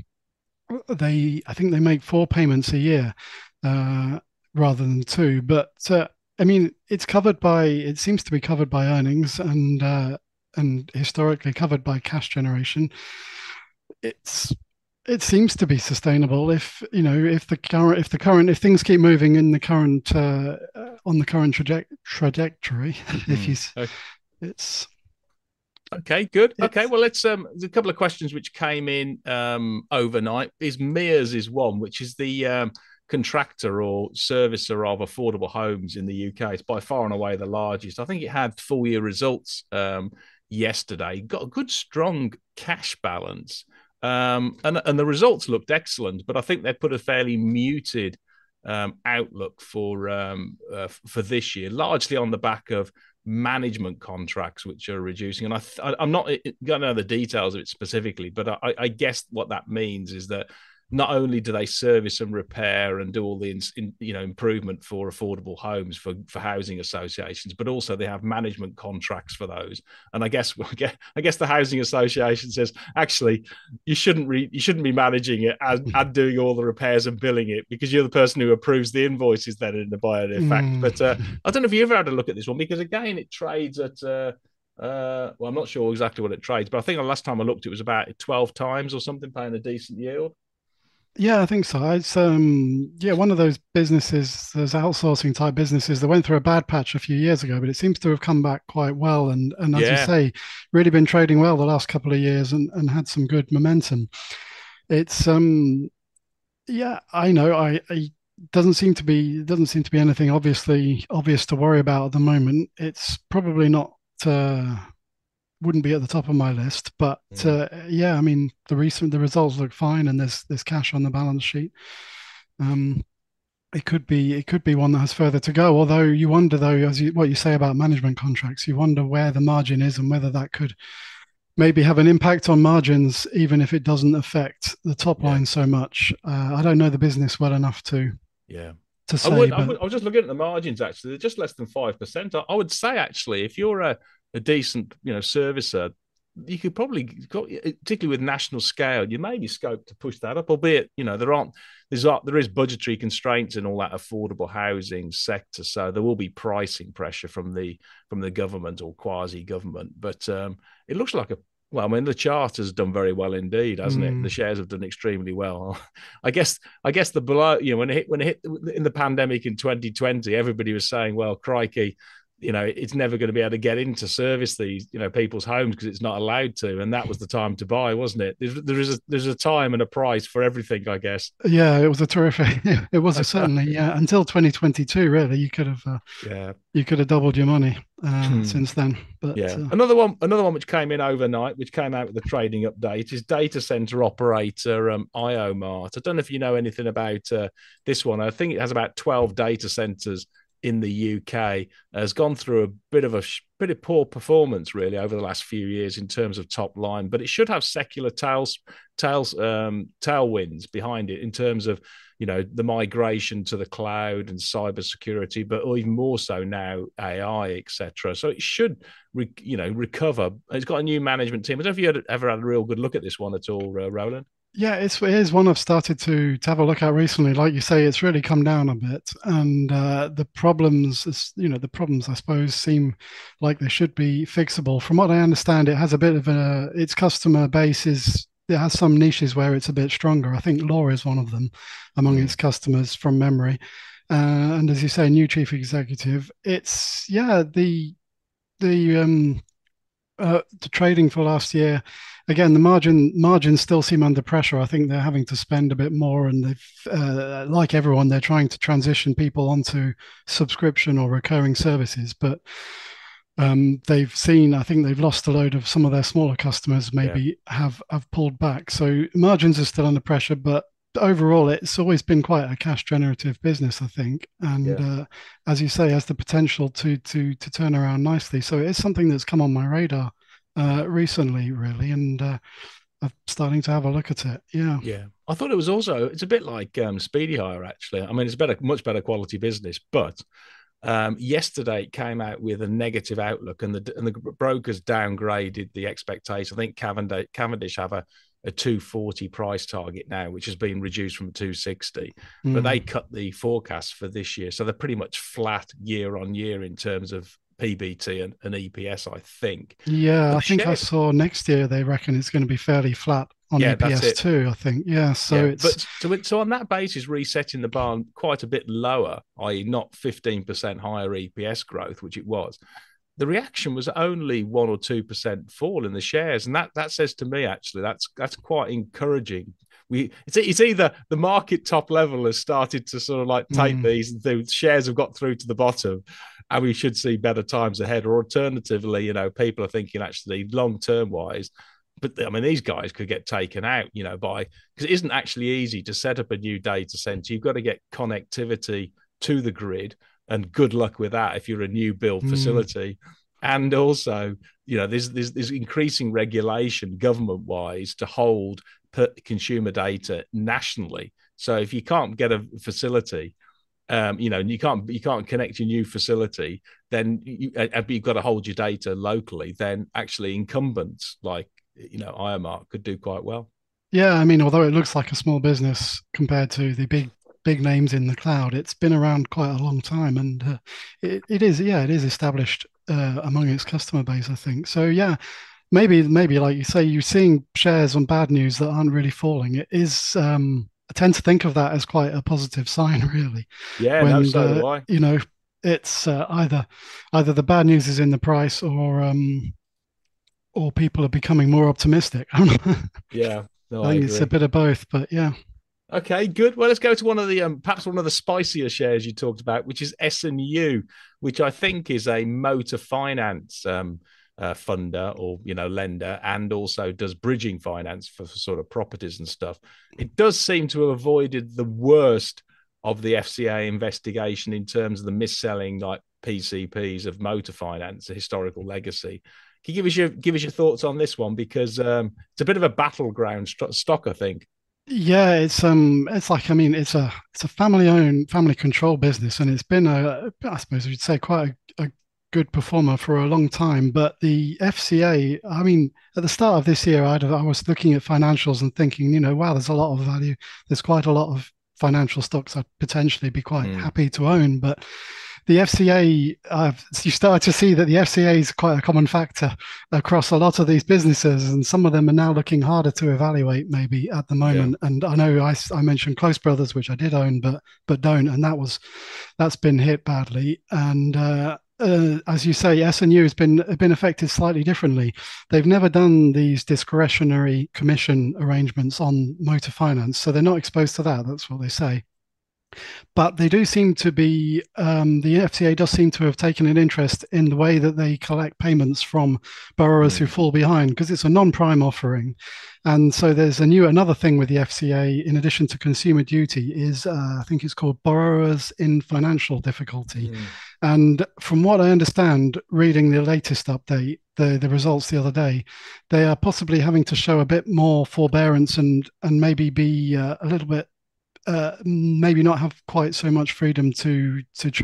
I think they make 4 payments a year rather than 2. But I mean, it seems to be covered by earnings and historically covered by cash generation. It seems to be sustainable if things keep moving in the current on the current trajectory. It's okay, good. Okay, well, let's there's a couple of questions which came in overnight. Mears is one, which is the contractor or servicer of affordable homes in the UK. It's by far and away the largest. I think it had full year results yesterday. Got a good strong cash balance. And the results looked excellent, but I think they put a fairly muted outlook for this year, largely on the back of management contracts which are reducing. And I'm not going to know the details of it specifically, but I guess what that means is that not only do they service and repair and do all the improvement for affordable homes for housing associations, but also they have management contracts for those. And I guess the housing association says, actually, you shouldn't be managing it and doing all the repairs and billing it, because you're the person who approves the invoices then in the by effect. But I don't know if you ever had a look at this one, because again, it trades at well, I'm not sure exactly what it trades, but I think the last time I looked, it was about 12 times or something, paying a decent yield. Yeah, I think so. It's one of those businesses, those outsourcing type businesses that went through a bad patch a few years ago, but it seems to have come back quite well. And as you say, really been trading well the last couple of years and had some good momentum. It's I know. I doesn't seem to be anything obvious to worry about at the moment. It's probably not wouldn't be at the top of my list, but I mean, the results look fine, and there's cash on the balance sheet. It could be one that has further to go. Although you wonder, though, what you say about management contracts, you wonder where the margin is and whether that could maybe have an impact on margins, even if it doesn't affect the top line so much. I don't know the business well enough to say. I was just looking at the margins. Actually, they're just less than 5%. I would say, actually, if you're a decent, servicer, you could probably, particularly with national scale, you may be scope to push that up. Albeit, there is budgetary constraints in all that affordable housing sector, so there will be pricing pressure from the government or quasi government. But it looks like the chart has done very well indeed, hasn't it? The shares have done extremely well. I guess the below, when it hit in the pandemic in 2020, everybody was saying, well, crikey, it's never going to be able to get in to service these, people's homes because it's not allowed to. And that was the time to buy, wasn't it? There's a time and a price for everything, I guess. Yeah, it was it was certainly, until 2022, really, you could have doubled your money since then. But another one which came in overnight, which came out with the trading update, is data center operator IOMart. I don't know if you know anything about this one. I think it has about 12 data centers in the UK, has gone through a bit of a pretty poor performance really over the last few years in terms of top line, but it should have secular tailwinds behind it in terms of the migration to the cloud and cyber security, but even more so now AI, etc. So it should recover. It's got a new management team. I don't know if you ever had a real good look at this one at all, Roland. Yeah, it is one I've started to have a look at recently. Like you say, it's really come down a bit, and the problems, I suppose, seem like they should be fixable. From what I understand, it has a bit of its customer base it has some niches where it's a bit stronger. I think Law is one of them among its customers from memory. And as you say, new chief executive. It's the trading for last year. Again, the margins still seem under pressure. I think they're having to spend a bit more, and they've, like everyone, they're trying to transition people onto subscription or recurring services. But they've seen, I think they've lost a load of some of their smaller customers. Maybe have pulled back. So margins are still under pressure, but overall, it's always been quite a cash generative business, I think, and as you say, has the potential to turn around nicely. So it is something that's come on my radar recently, really, and I'm starting to have a look at it. Yeah. I thought it's a bit like Speedy Hire, actually. I mean, it's much better quality business, but yesterday it came out with a negative outlook, and the brokers downgraded the expectation. I think Cavendish have a 240 price target now, which has been reduced from 260, but they cut the forecast for this year, so they're pretty much flat year on year in terms of PBT and EPS, I think. Yeah, I think I saw next year they reckon it's going to be fairly flat on EPS too, I think. Yeah, so so on that basis, resetting the bar quite a bit lower, i.e. not 15% higher EPS growth, which it was. The reaction was only 1 or 2% fall in the shares, and that says to me, actually, that's quite encouraging. It's either the market top level has started to sort of like take these, and the shares have got through to the bottom, and we should see better times ahead, or alternatively, people are thinking actually long term wise. But I mean, these guys could get taken out, because it isn't actually easy to set up a new data center. You've got to get connectivity to the grid. and good luck with that if you're a new build facility. And also, there's increasing regulation government wise to hold consumer data nationally. So if you can't get a facility, and you can't connect your new facility, then you've got to hold your data locally. Then actually incumbents like Iremark could do quite well. Yeah, I mean, although it looks like a small business compared to the big names in the cloud, it's been around quite a long time, and it is established among its customer base, I think. So yeah, maybe like you say, you're seeing shares on bad news that aren't really falling. It is. I tend to think of that as quite a positive sign, really. Yeah, When no, so do I. it's either the bad news is in the price, or people are becoming more optimistic. Yeah, no, I I think it's a agree. bit of both, but yeah. Okay, good. Well, let's go to one of the perhaps one of the spicier shares you talked about, which is S&U, which I think is a motor finance funder or lender, and also does bridging finance for sort of properties and stuff. It does seem to have avoided the worst of the FCA investigation in terms of the mis-selling like PCPs of motor finance, a historical legacy. Can you give us your thoughts on this one, because it's a bit of a battleground stock, I think. Yeah, it's like, I mean, it's a family-owned, family-controlled business, and it's been I suppose you'd say, quite a good performer for a long time. But the FCA, I mean, at the start of this year, I was looking at financials and thinking, wow, there's a lot of value. There's quite a lot of financial stocks I'd potentially be quite happy to own, but the FCA, you start to see that the FCA is quite a common factor across a lot of these businesses, and some of them are now looking harder to evaluate maybe at the Yeah. moment. And I know I mentioned Close Brothers, which I did own, but don't, and that's been hit badly. And as you say, S&U has been affected slightly differently. They've never done these discretionary commission arrangements on motor finance, so they're not exposed to that. That's what they say. But they do seem to be, the FCA does seem to have taken an interest in the way that they collect payments from borrowers who fall behind, because it's a non-prime offering. And so there's another thing with the FCA, in addition to Consumer Duty, is I think it's called Borrowers in Financial Difficulty. And from what I understand, reading the latest update, the results the other day, they are possibly having to show a bit more forbearance and maybe be a little bit, maybe not have quite so much freedom to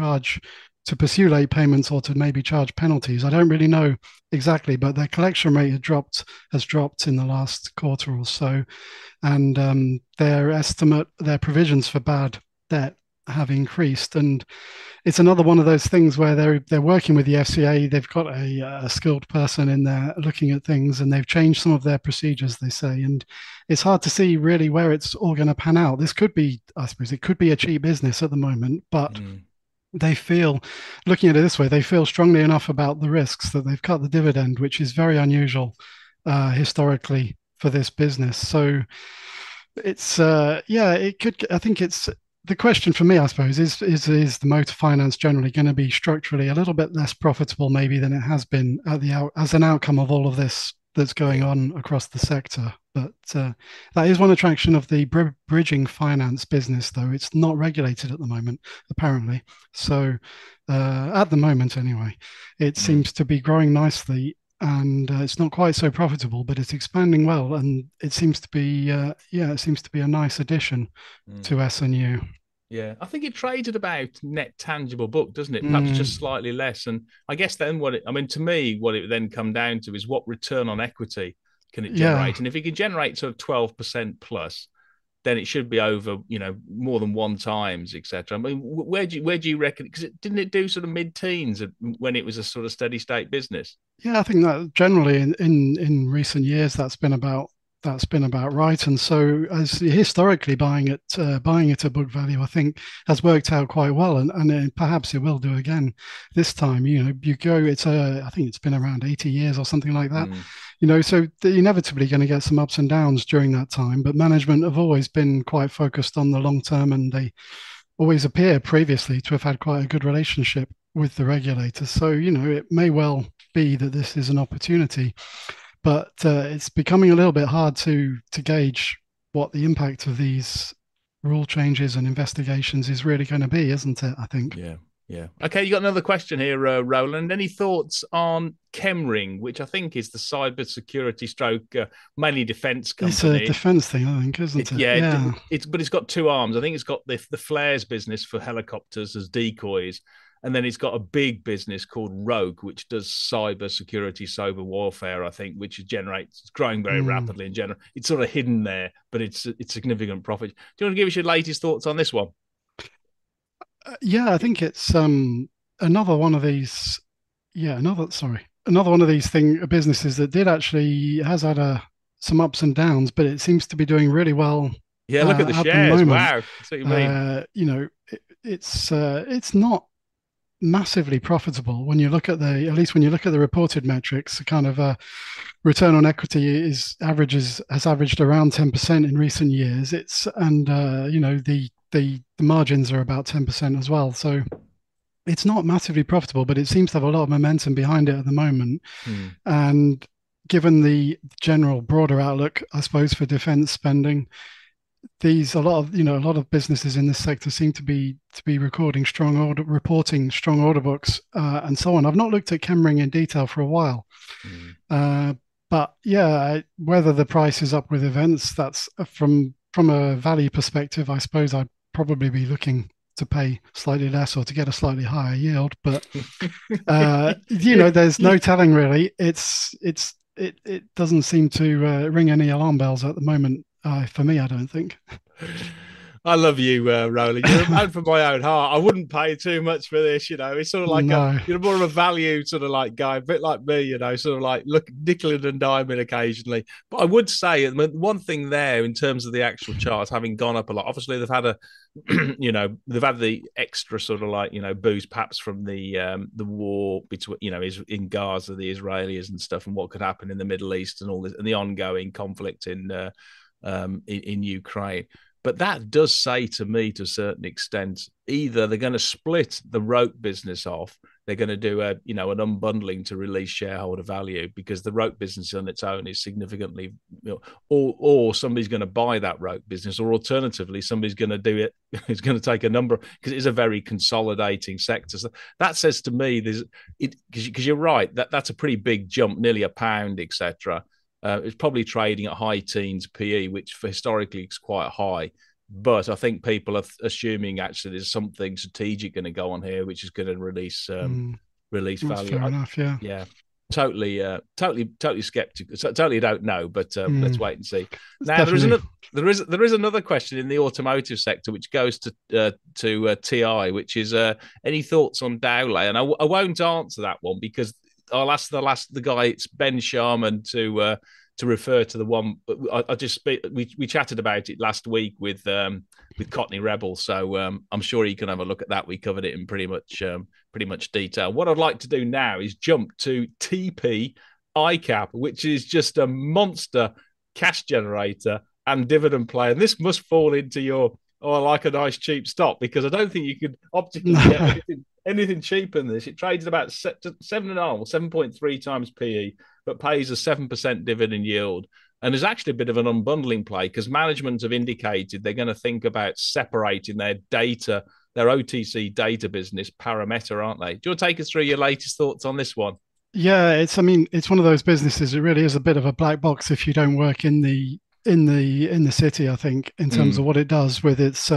pursue late payments, or to maybe charge penalties. I don't really know exactly, but their collection rate has dropped in the last quarter or so, and their provisions for bad debt have increased. And it's another one of those things where they're working with the FCA. They've got a skilled person in there looking at things, and they've changed some of their procedures, they say. And it's hard to see really where it's all going to pan out. This could be, I suppose, it could be a cheap business at the moment, but they feel, looking at it this way, they feel strongly enough about the risks that they've cut the dividend, which is very unusual historically for this business. So it's it could. I think it's the question for me, I suppose, is the motor finance generally going to be structurally a little bit less profitable maybe than it has been as an outcome of all of this that's going on across the sector. But that is one attraction of the bridging finance business, though. It's not regulated at the moment, apparently. So at the moment, anyway, it seems to be growing nicely, and it's not quite so profitable, but it's expanding well, and it seems to be it seems to be a nice addition to S&U. Yeah, I think it traded about net tangible book, doesn't it? Perhaps just slightly less. And I guess then to me, what it then come down to is what return on equity can it generate? Yeah. And if it can generate sort of 12% plus, then it should be over, more than one times, etc. I mean, where do you reckon? Because didn't it do sort of mid-teens when it was a sort of steady state business? Yeah, I think that generally in recent years that's been about right. And so, as historically buying it at book value, I think has worked out quite well, and perhaps it will do again this time. You go, I think it's been around 80 years or something like that. So they're inevitably going to get some ups and downs during that time, but management have always been quite focused on the long term, and they always appear previously to have had quite a good relationship with the regulators. So, it may well be that this is an opportunity, but it's becoming a little bit hard to gauge what the impact of these rule changes and investigations is really going to be, isn't it? I think. Yeah. Yeah. Okay, you got another question here, Roland. Any thoughts on Chemring, which I think is the cyber security stroke, mainly defense It's a company? defense thing, I think, isn't it? Yeah, Yeah. but it's got two arms. I think it's got the flares business for helicopters as decoys, and then it's got a big business called Rogue, which does cyber security, cyber warfare. I think, which it's growing very rapidly in general. It's sort of hidden there, but it's significant profit. Do you want to give us your latest thoughts on this one? Yeah, I think it's another one of these. Yeah, another one of these businesses that did actually has had some ups and downs, but it seems to be doing really well. Yeah, look at the shares. Wow, that's what you mean. It's not massively profitable when you look at at least when you look at the reported metrics. Kind of return on equity has averaged around 10% in recent years. The margins are about 10% as well. So it's not massively profitable, but it seems to have a lot of momentum behind it at the moment. And given the general broader outlook, I suppose, for defense spending, a lot of businesses in this sector seem to be reporting strong order books and so on. I've not looked at Chemring in detail for a while. But yeah, whether the price is up with events, that's from a value perspective, I suppose I'd probably be looking to pay slightly less or to get a slightly higher yield. But there's no telling really. It doesn't seem to ring any alarm bells at the moment. For me, I don't think. I love you, Roland. You're a man for my own heart. I wouldn't pay too much for this, It's sort of like you're more of a value sort of like guy, a bit like me, sort of like look nickel and diming occasionally. But I would say one thing there in terms of the actual charts having gone up a lot. Obviously, they've had they've had the extra sort of like boost perhaps from the war between in Gaza, the Israelis and stuff, and what could happen in the Middle East and all this, and the ongoing conflict in Ukraine. But that does say to me, to a certain extent, either they're going to split the rope business off, they're going to do an unbundling to release shareholder value because the rope business on its own is significantly, or somebody's going to buy that rope business, or alternatively, somebody's going to do it. It's going to take a number because it is a very consolidating sector. So that says to me, because you're right, that's a pretty big jump, nearly £1, etc. It's probably trading at high teens PE, which historically is quite high. But I think people are assuming actually there's something strategic going to go on here, which is going to release value. Fair enough, yeah. Yeah. Totally skeptical. Totally don't know, but let's wait and see. Now there is another question in the automotive sector which goes to TI, which is any thoughts on Dowlais? And I won't answer that one because I'll ask the guy. It's Ben Sharman to refer to the one. We chatted about it last week with Courtney Rebel, so I'm sure he can have a look at that. We covered it in pretty much detail. What I'd like to do now is jump to TP ICAP, which is just a monster cash generator and dividend play, and this must fall into your I like a nice cheap stock because I don't think you could optically get anything cheaper than this. It trades at about 7.3 times PE, but pays a 7% dividend yield. And there's actually a bit of an unbundling play because management have indicated they're going to think about separating their OTC data business, Parameter, aren't they? Do you want to take us through your latest thoughts on this one? Yeah, it's one of those businesses. It really is a bit of a black box if you don't work in the city, I think, in terms of what it does with its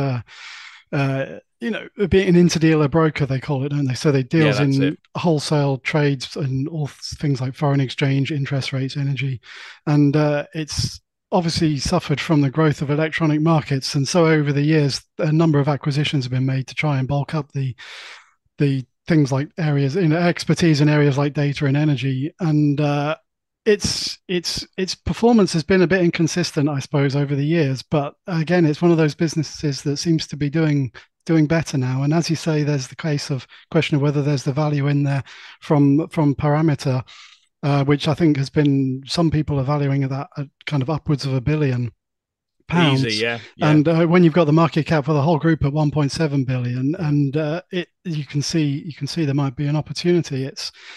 being an interdealer broker, they call it, don't they? So they deals in wholesale trades and all things like foreign exchange, interest rates, energy, and it's obviously suffered from the growth of electronic markets. And so over the years, a number of acquisitions have been made to try and bulk up the things like areas, expertise in areas like data and energy. And its performance has been a bit inconsistent, I suppose, over the years. But again, it's one of those businesses that seems to be doing better now. And as you say, there's the question of whether there's the value in there from Parameter, which I think has been, some people are valuing that at kind of upwards of £1 billion. Easy, yeah. And when you've got the market cap for the whole group at 1.7 billion, and you can see there might be an opportunity.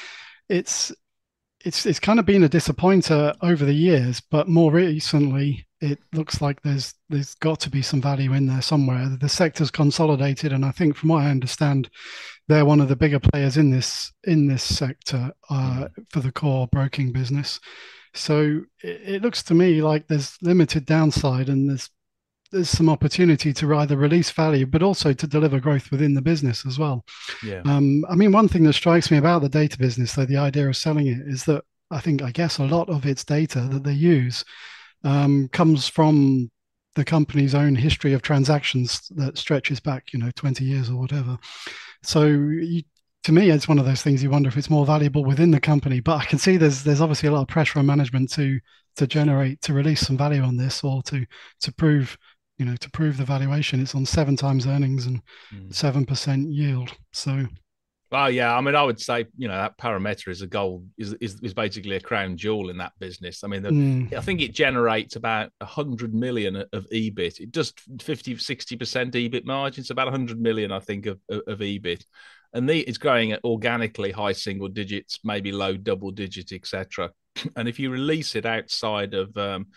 It's kind of been a disappointer over the years, but more recently it looks like there's got to be some value in there somewhere. The sector's consolidated, and I think from what I understand, they're one of the bigger players in this sector for the core broking business. So it looks to me like there's limited downside, and there's some opportunity to either release value, but also to deliver growth within the business as well. Yeah. I mean, one thing that strikes me about the data business, though, the idea of selling it, is that I guess a lot of its data that they use comes from the company's own history of transactions that stretches back, 20 years or whatever. So to me, it's one of those things you wonder if it's more valuable within the company. But I can see there's obviously a lot of pressure on management to release some value on this, or to prove the valuation. It's on 7 times earnings and 7% yield. So. Well, yeah, I mean, I would say, that Parameter is basically a crown jewel in that business. I mean, I think it generates about 100 million of EBIT. It does 50-60% EBIT margins, about 100 million, I think, of EBIT. And it's growing at organically high single digits, maybe low double digit, etc. And if you release it outside of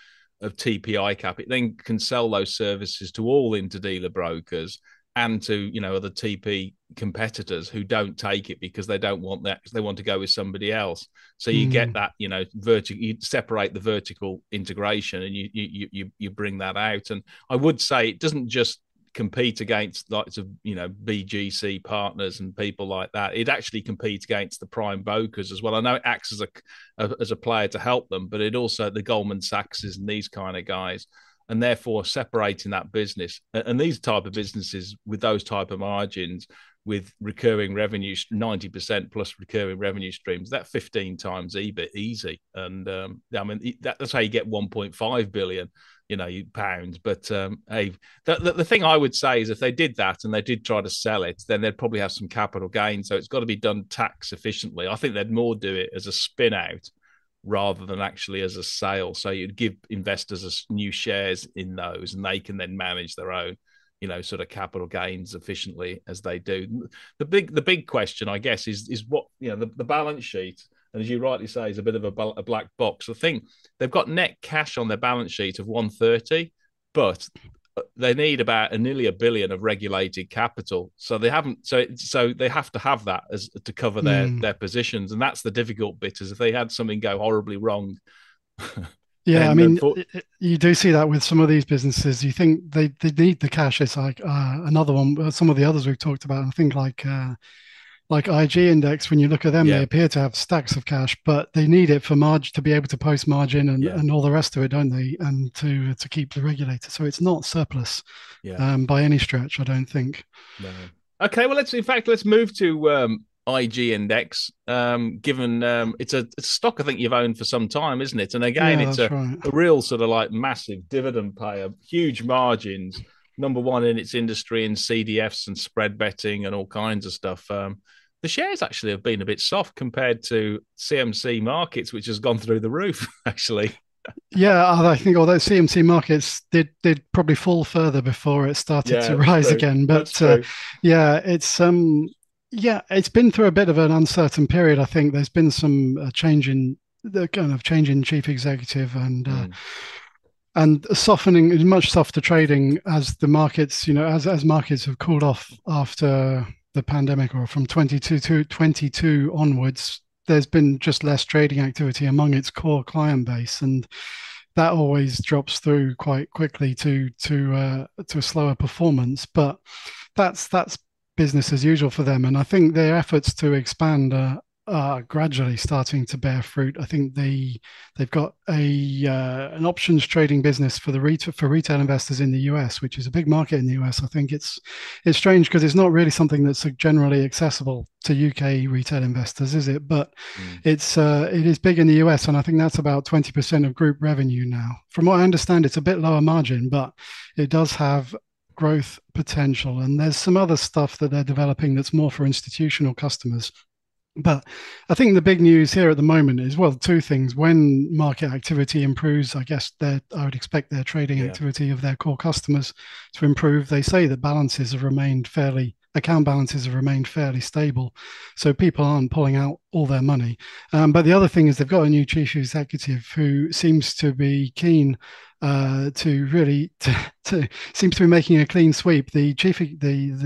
TP ICAP, it then can sell those services to all interdealer brokers and to other TP competitors who don't take it because they don't want that, because they want to go with somebody else. So you get that you separate the vertical integration, and you bring that out. And I would say it doesn't just compete against lots of BGC partners and people like that. It actually competes against the prime brokers as well. I know it acts as a player to help them, but it also the Goldman Sachses and these kind of guys. And therefore separating that business and these type of businesses with those type of margins, with recurring revenue, 90% plus recurring revenue streams, that 15 times EBIT easy. And I mean, that's how you get 1.5 billion, pounds. But hey, the thing I would say is if they did that and they did try to sell it, then they'd probably have some capital gain. So it's got to be done tax efficiently. I think they'd more do it as a spin out rather than actually as a sale. So you'd give investors new shares in those, and they can then manage their own, sort of capital gains efficiently as they do. The big question, I guess, is what, the balance sheet, and as you rightly say, is a bit of a black box. The thing, they've got net cash on their balance sheet of 130, but they need about nearly $1 billion of regulated capital. So they haven't. So they have to have that to cover their positions, and that's the difficult bit. Is if they had something go horribly wrong. Yeah, I mean, you do see that with some of these businesses. You think they need the cash. It's like another one. Some of the others we've talked about, I think like IG Index, when you look at them, they appear to have stacks of cash, but they need it for margin to be able to post margin and all the rest of it, don't they? And to keep the regulator. So it's not surplus by any stretch, I don't think. No. Okay, well, let's move to IG Index. Given it's a stock I think you've owned for some time, isn't it? And again, it's a real sort of like massive dividend payer, huge margins. Number one in its industry in CDFs and spread betting and all kinds of stuff. The shares actually have been a bit soft compared to CMC Markets, which has gone through the roof, actually. Yeah, I think although CMC Markets did probably fall further before it started to rise again. But it's been through a bit of an uncertain period. I think there's been some change in chief executive and softening, much softer trading as the markets, as markets have cooled off after the pandemic, or from 22 onwards. There's been just less trading activity among its core client base, and that always drops through quite quickly to a slower performance. But that's business as usual for them, and I think their efforts to expand are gradually starting to bear fruit. I think they've got an options trading business for retail investors in the US, which is a big market in the US. I think it's strange because it's not really something that's generally accessible to UK retail investors, is it? But it is big in the US, and I think that's about 20% of group revenue now. From what I understand, it's a bit lower margin, but it does have growth potential, and there's some other stuff that they're developing that's more for institutional customers. But I think the big news here at the moment is, well, two things. When market activity improves, I guess I would expect their trading activity of their core customers to improve. They say that account balances have remained fairly stable, so people aren't pulling out all their money. But the other thing is they've got a new chief executive who seems to be keen seems to be making a clean sweep. The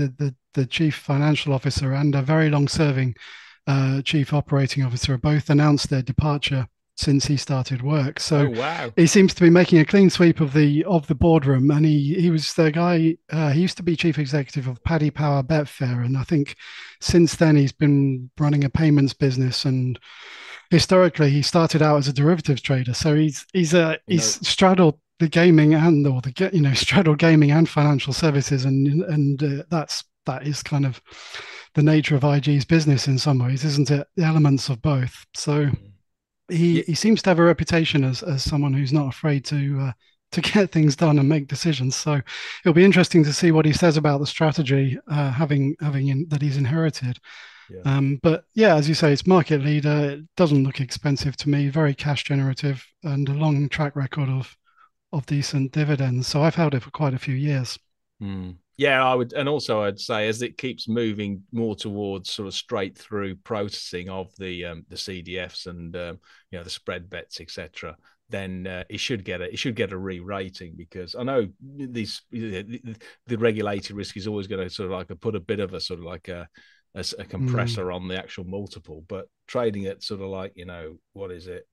the chief financial officer and a very long-serving chief operating officer have both announced their departure since he started work. So wow. he seems to be making a clean sweep of the boardroom. And he was the guy. He used to be chief executive of Paddy Power Betfair, and I think since then he's been running a payments business. And historically, he started out as a derivatives trader. So he's straddled the gaming and straddled gaming and financial services, and that is kind of the nature of IG's business in some ways, isn't it? The elements of both. So he seems to have a reputation as someone who's not afraid to get things done and make decisions. So it'll be interesting to see what he says about the strategy that he's inherited. Yeah. But yeah, as you say, it's market leader. It doesn't look expensive to me. Very cash generative and a long track record of decent dividends. So I've held it for quite a few years. Yeah, I would, and also I'd say as it keeps moving more towards sort of straight through processing of the CDFs and the spread bets, etc., then it should get a re-rating, because I know the regulated risk is always going to sort of like put a bit of a sort of like a compressor on the actual multiple, but trading at sort of like, what is it,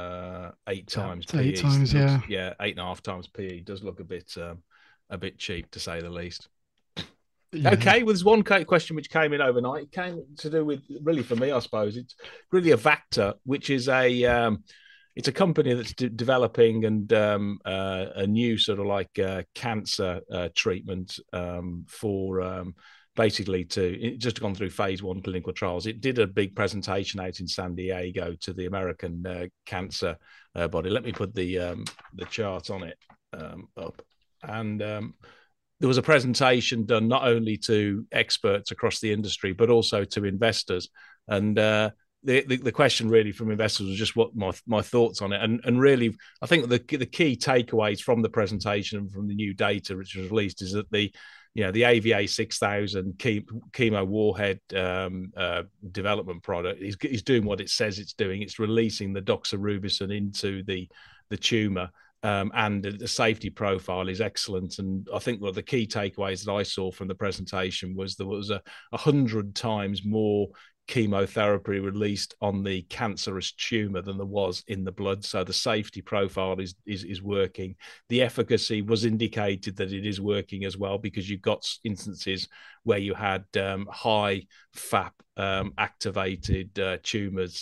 8 times PE, 8 times, yeah, 8.5 times PE does look a bit cheap, to say the least. Yeah. Okay, well, there's one question which came in overnight. It came to do with, really for me, I suppose, it's really Avacta, which is it's a company that's developing and a new sort of like cancer treatment for basically it just gone through phase 1 clinical trials. It did a big presentation out in San Diego to the American cancer body. Let me put the chart on it up. And there was a presentation done not only to experts across the industry, but also to investors. And the question really from investors was just what my thoughts on it. And really, I think the key takeaways from the presentation and from the new data which was released is that the AVA 6000 chemo warhead development product is doing what it says it's doing. It's releasing the doxorubicin into the tumor. And the safety profile is excellent. And I think one of the key takeaways that I saw from the presentation was there was 100 times more chemotherapy released on the cancerous tumor than there was in the blood. So the safety profile is working. The efficacy was indicated that it is working as well, because you've got instances where you had high FAP activated tumors.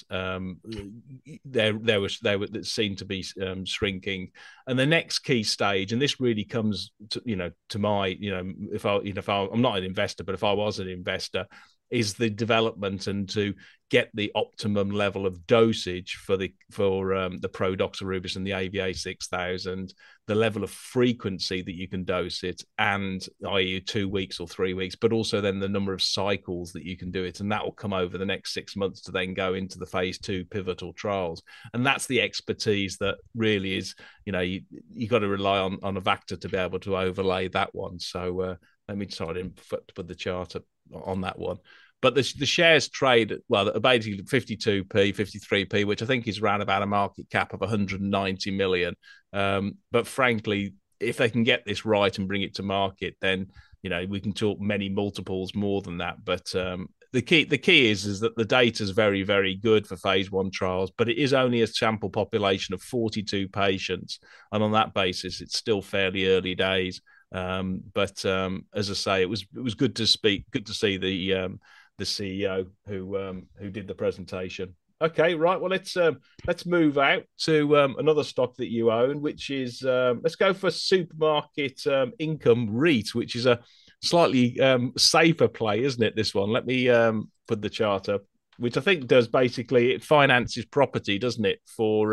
They were seen to be shrinking. And the next key stage, and this really comes to my, I'm not an investor, but if I was an investor, is the development and to get the optimum level of dosage for the Pro-doxorubicin, the AVA 6000, the level of frequency that you can dose it, and i.e. 2 weeks or 3 weeks, but also then the number of cycles that you can do it. And that will come over the next 6 months to then go into the phase 2 pivotal trials. And that's the expertise that really is, you got to rely on Avacta to be able to overlay that one. So let me try to put the chart up on that one. But the shares trade, basically 52p, 53p, which I think is around about a market cap of 190 million. But frankly, if they can get this right and bring it to market, then we can talk many multiples more than that. But the key is that the data is very, very good for phase 1 trials, but it is only a sample population of 42 patients, and on that basis, it's still fairly early days. But as I say, it was good to see the CEO who did the presentation. Okay, right. Well, let's move out to another stock that you own, which is let's go for Supermarket Income REIT, which is a slightly safer play, isn't it? This one. Let me put the chart up, which I think does basically, it finances property, doesn't it, for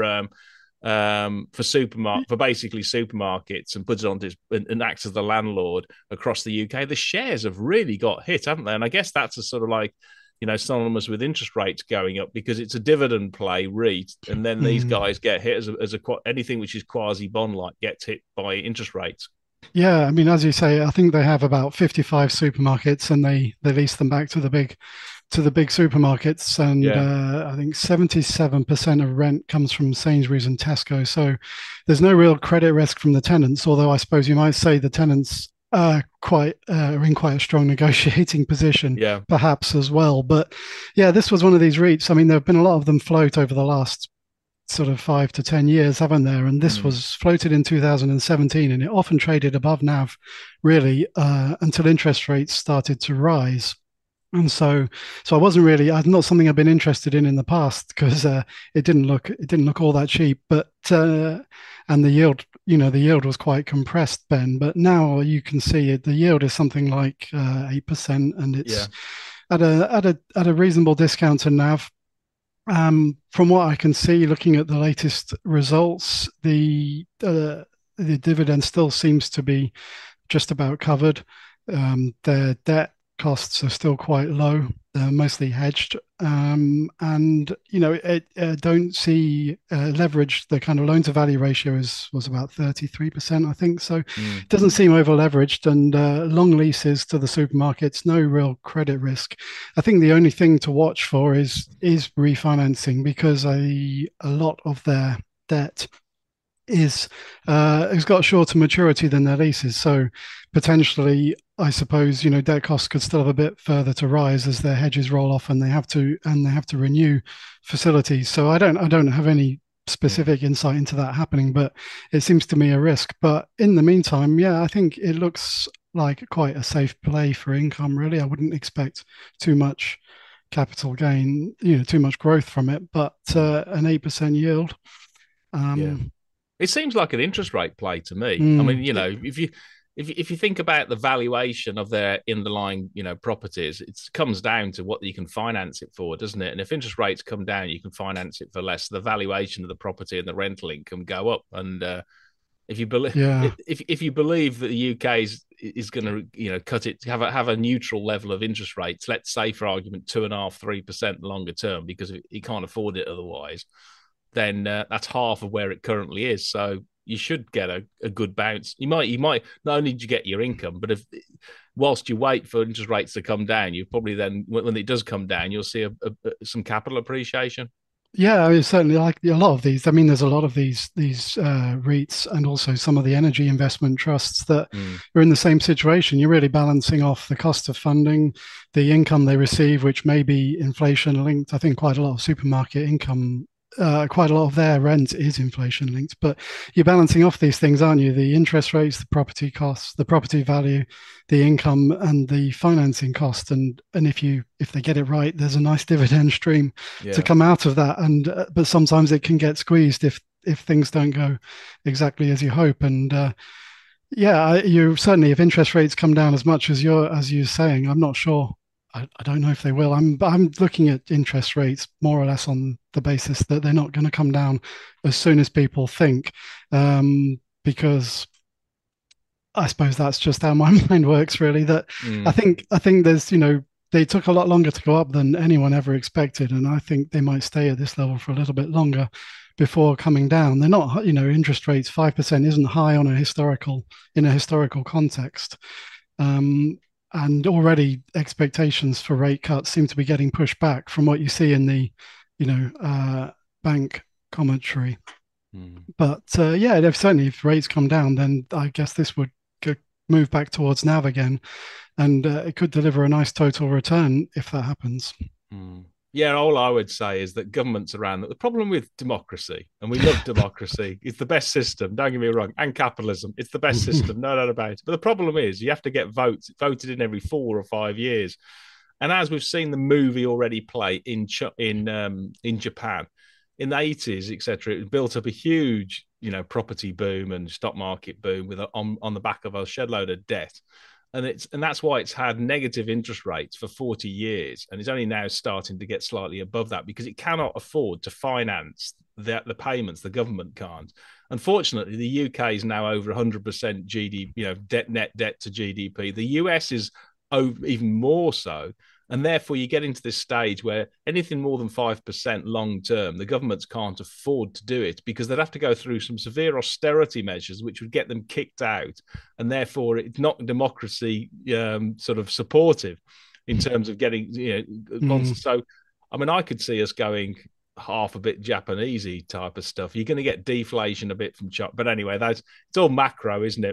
basically supermarkets, and puts it on and acts as the landlord across the UK. The shares have really got hit, haven't they? And I guess that's a sort of like, synonymous with interest rates going up, because it's a dividend play REIT, and then these guys get hit as anything which is quasi bond like gets hit by interest rates. Yeah, I mean, as you say, I think they have about 55 supermarkets, and they lease them back to the big supermarkets, and I think 77% of rent comes from Sainsbury's and Tesco. So there's no real credit risk from the tenants, although I suppose you might say the tenants are in quite a strong negotiating position, Yeah. perhaps as well. But yeah, this was one of these REITs. I mean, there have been a lot of them float over the last sort of 5 to 10 years, haven't there? And this was floated in 2017, and it often traded above NAV, really, until interest rates started to rise. And so I'm not something I've been interested in the past because it didn't look all that cheap. But and the yield, the yield was quite compressed, Ben. But now you can see it. The yield is something like 8%, and it's at a reasonable discount to NAV. From what I can see, looking at the latest results, the dividend still seems to be just about covered. Their debt costs are still quite low. They're mostly hedged, and don't see leverage. The kind of loan to value ratio was about 33%, I think. So it doesn't seem over leveraged, and long leases to the supermarkets, no real credit risk. I think the only thing to watch for is refinancing, because a lot of their debt has got shorter maturity than their leases. So potentially, I suppose, debt costs could still have a bit further to rise as their hedges roll off and they have to renew facilities. So I don't have any specific insight into that happening, but it seems to me a risk. But in the meantime, yeah, I think it looks like quite a safe play for income, really. I wouldn't expect too much capital gain, too much growth from it, but an 8% yield. It seems like an interest rate play to me. I mean, if you think about the valuation of their underlying, properties, it comes down to what you can finance it for, doesn't it? And if interest rates come down, you can finance it for less. The valuation of the property and the rental income go up. And if you believe, if you believe that the UK is going to, cut it, have a neutral level of interest rates, let's say for argument 2.5-3% longer term, because you can't afford it otherwise, then that's half of where it currently is. So you should get a good bounce. You might not only do you get your income, but whilst you wait for interest rates to come down, you probably then, when it does come down, you'll see some capital appreciation. Yeah, I mean, certainly, like a lot of these. I mean, there's a lot of these REITs and also some of the energy investment trusts that are in the same situation. You're really balancing off the cost of funding, the income they receive, which may be inflation linked. I think quite a lot of supermarket income, quite a lot of their rent is inflation linked, but you're balancing off these things, aren't you? The interest rates, the property costs, the property value, the income, and the financing cost. And if they get it right, there's a nice dividend stream to come out of that. And but sometimes it can get squeezed if things don't go exactly as you hope. And you certainly, if interest rates come down as much as you're saying, I'm not sure. I don't know if they will. I'm looking at interest rates more or less on the basis that they're not going to come down as soon as people think, because I suppose that's just how my mind works, really. That I think there's, they took a lot longer to go up than anyone ever expected, and I think they might stay at this level for a little bit longer before coming down. They're not, interest rates 5% isn't high in a historical context. And already expectations for rate cuts seem to be getting pushed back from what you see in the, bank commentary. But if rates come down, then I guess this would move back towards NAV again, and it could deliver a nice total return if that happens. Yeah, all I would say is that governments around the problem with democracy, and we love democracy, it's the best system, don't get me wrong, and capitalism, it's the best system, no doubt about it. But the problem is you have to get voted in every 4 or 5 years. And as we've seen the movie already play in Japan, in the 80s, etc., it built up a huge, property boom and stock market boom on the back of a shed load of debt. And that's why it's had negative interest rates for 40 years. And it's only now starting to get slightly above that because it cannot afford to finance the payments. The government can't. Unfortunately, the UK is now over 100% GDP, net debt to GDP. The US is even more so. And therefore, you get into this stage where anything more than 5% long term, the governments can't afford to do it because they'd have to go through some severe austerity measures, which would get them kicked out. And therefore, it's not democracy sort of supportive in terms of getting, So, I mean, I could see us going half a bit Japanesey type of stuff. You're going to get deflation a bit from China. But anyway, it's all macro, isn't it?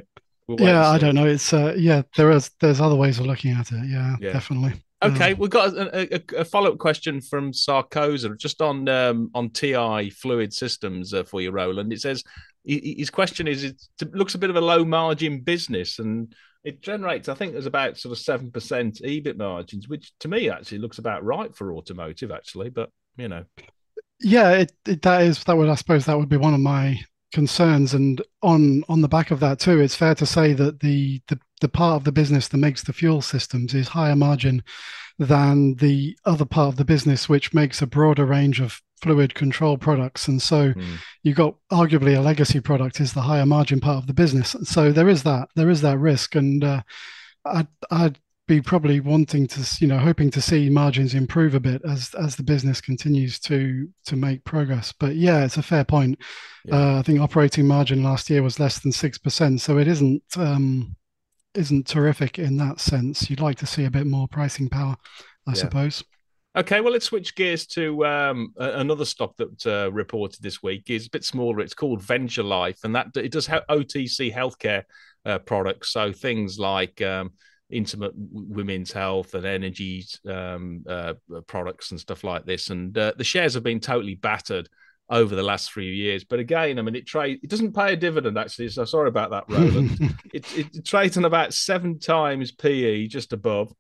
we'll wait and Yeah, I see. don't know. It's there's other ways of looking at it. Yeah, Yeah. definitely. Okay, we've got a follow-up question from Sarkoza just on TI Fluid Systems for you, Roland. It says his question is it looks a bit of a low margin business and it generates, I think, there's about sort of 7% EBIT margins, which to me actually looks about right for automotive, actually. But you know, Yeah, that would, I suppose that would be one of my concerns. And on the back of that too, it's fair to say that the part of the business that makes the fuel systems is higher margin than the other part of the business, which makes a broader range of fluid control products. And so you've got arguably a legacy product is the higher margin part of the business. So there is that risk. And I'd be probably wanting to, hoping to see margins improve a bit as the business continues to make progress. But yeah, it's a fair point. yeah. I think operating margin last year was less than 6%, so it isn't terrific in that sense. You'd like to see a bit more pricing power, I Yeah. suppose. Okay, well, let's switch gears to another stock that reported this week. It's a bit smaller. It's called Venture Life, and that it does have OTC healthcare products. So things like intimate women's health and energy products and stuff like this. And the shares have been totally battered over the last few years. But again, I mean, it doesn't pay a dividend actually. So sorry about that, Roland. it trades on about 7 times PE, just above,